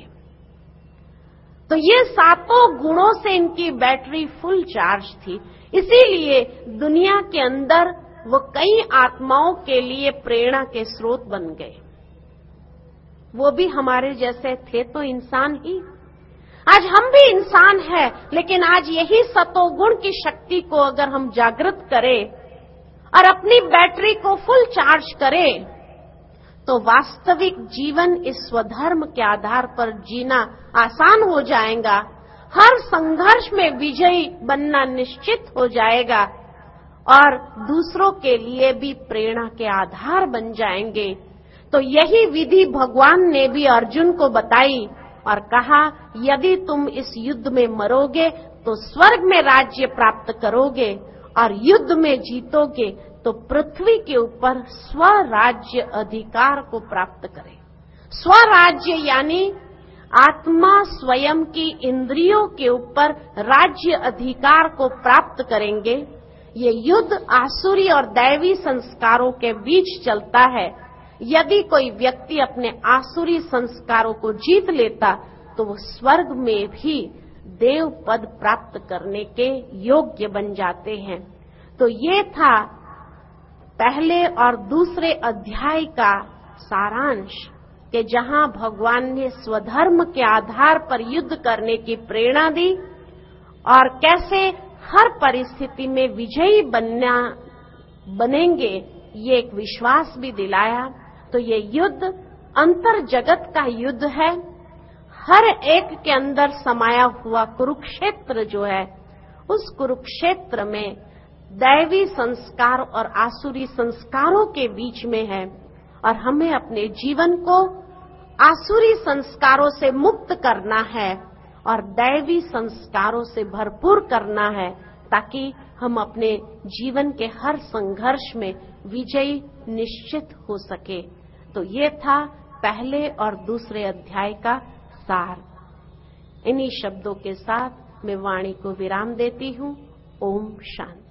तो ये सातों गुणों से इनकी बैटरी फुल चार्ज थी। इसीलिए दुनिया के अंदर वो कई आत्माओं के लिए प्रेरणा के स्रोत बन गए। वो भी हमारे जैसे थे तो इंसान ही। आज हम भी इंसान हैं, लेकिन आज यही सतोगुण की शक्ति को अगर हम जागृत करें और अपनी बैटरी को फुल चार्ज करें, तो वास्तविक जीवन इस स्वधर्म के आधार पर जीना आसान हो जाएगा। हर संघर्ष में विजयी बनना निश्चित हो जाएगा और दूसरों के लिए भी प्रेरणा के आधार बन जाएंगे। तो यही विधि भगवान ने भी अर्जुन को बताई और कहा, यदि तुम इस युद्ध में मरोगे तो स्वर्ग में राज्य प्राप्त करोगे और युद्ध में जीतोगे तो पृथ्वी के ऊपर स्वराज्य अधिकार को प्राप्त करें। स्वराज्य यानी आत्मा स्वयं की इंद्रियों के ऊपर राज्य अधिकार को प्राप्त करेंगे। ये युद्ध आसुरी और दैवी संस्कारों के बीच चलता है। यदि कोई व्यक्ति अपने आसुरी संस्कारों को जीत लेता तो वो स्वर्ग में भी देव पद प्राप्त करने के योग्य बन जाते हैं। तो ये था पहले और दूसरे अध्याय का सारांश कि जहां भगवान ने स्वधर्म के आधार पर युद्ध करने की प्रेरणा दी और कैसे हर परिस्थिति में विजयी बनेंगे ये एक विश्वास भी दिलाया। तो ये युद्ध अंतर जगत का युद्ध है। हर एक के अंदर समाया हुआ कुरुक्षेत्र जो है, उस कुरुक्षेत्र में दैवी संस्कार और आसुरी संस्कारों के बीच में है और हमें अपने जीवन को आसुरी संस्कारों से मुक्त करना है और दैवी संस्कारों से भरपूर करना है, ताकि हम अपने जीवन के हर संघर्ष में विजयी निश्चित हो सके। तो ये था पहले और दूसरे अध्याय का सार। इन्हीं शब्दों के साथ मैं वाणी को विराम देती हूँ। ओम शांति।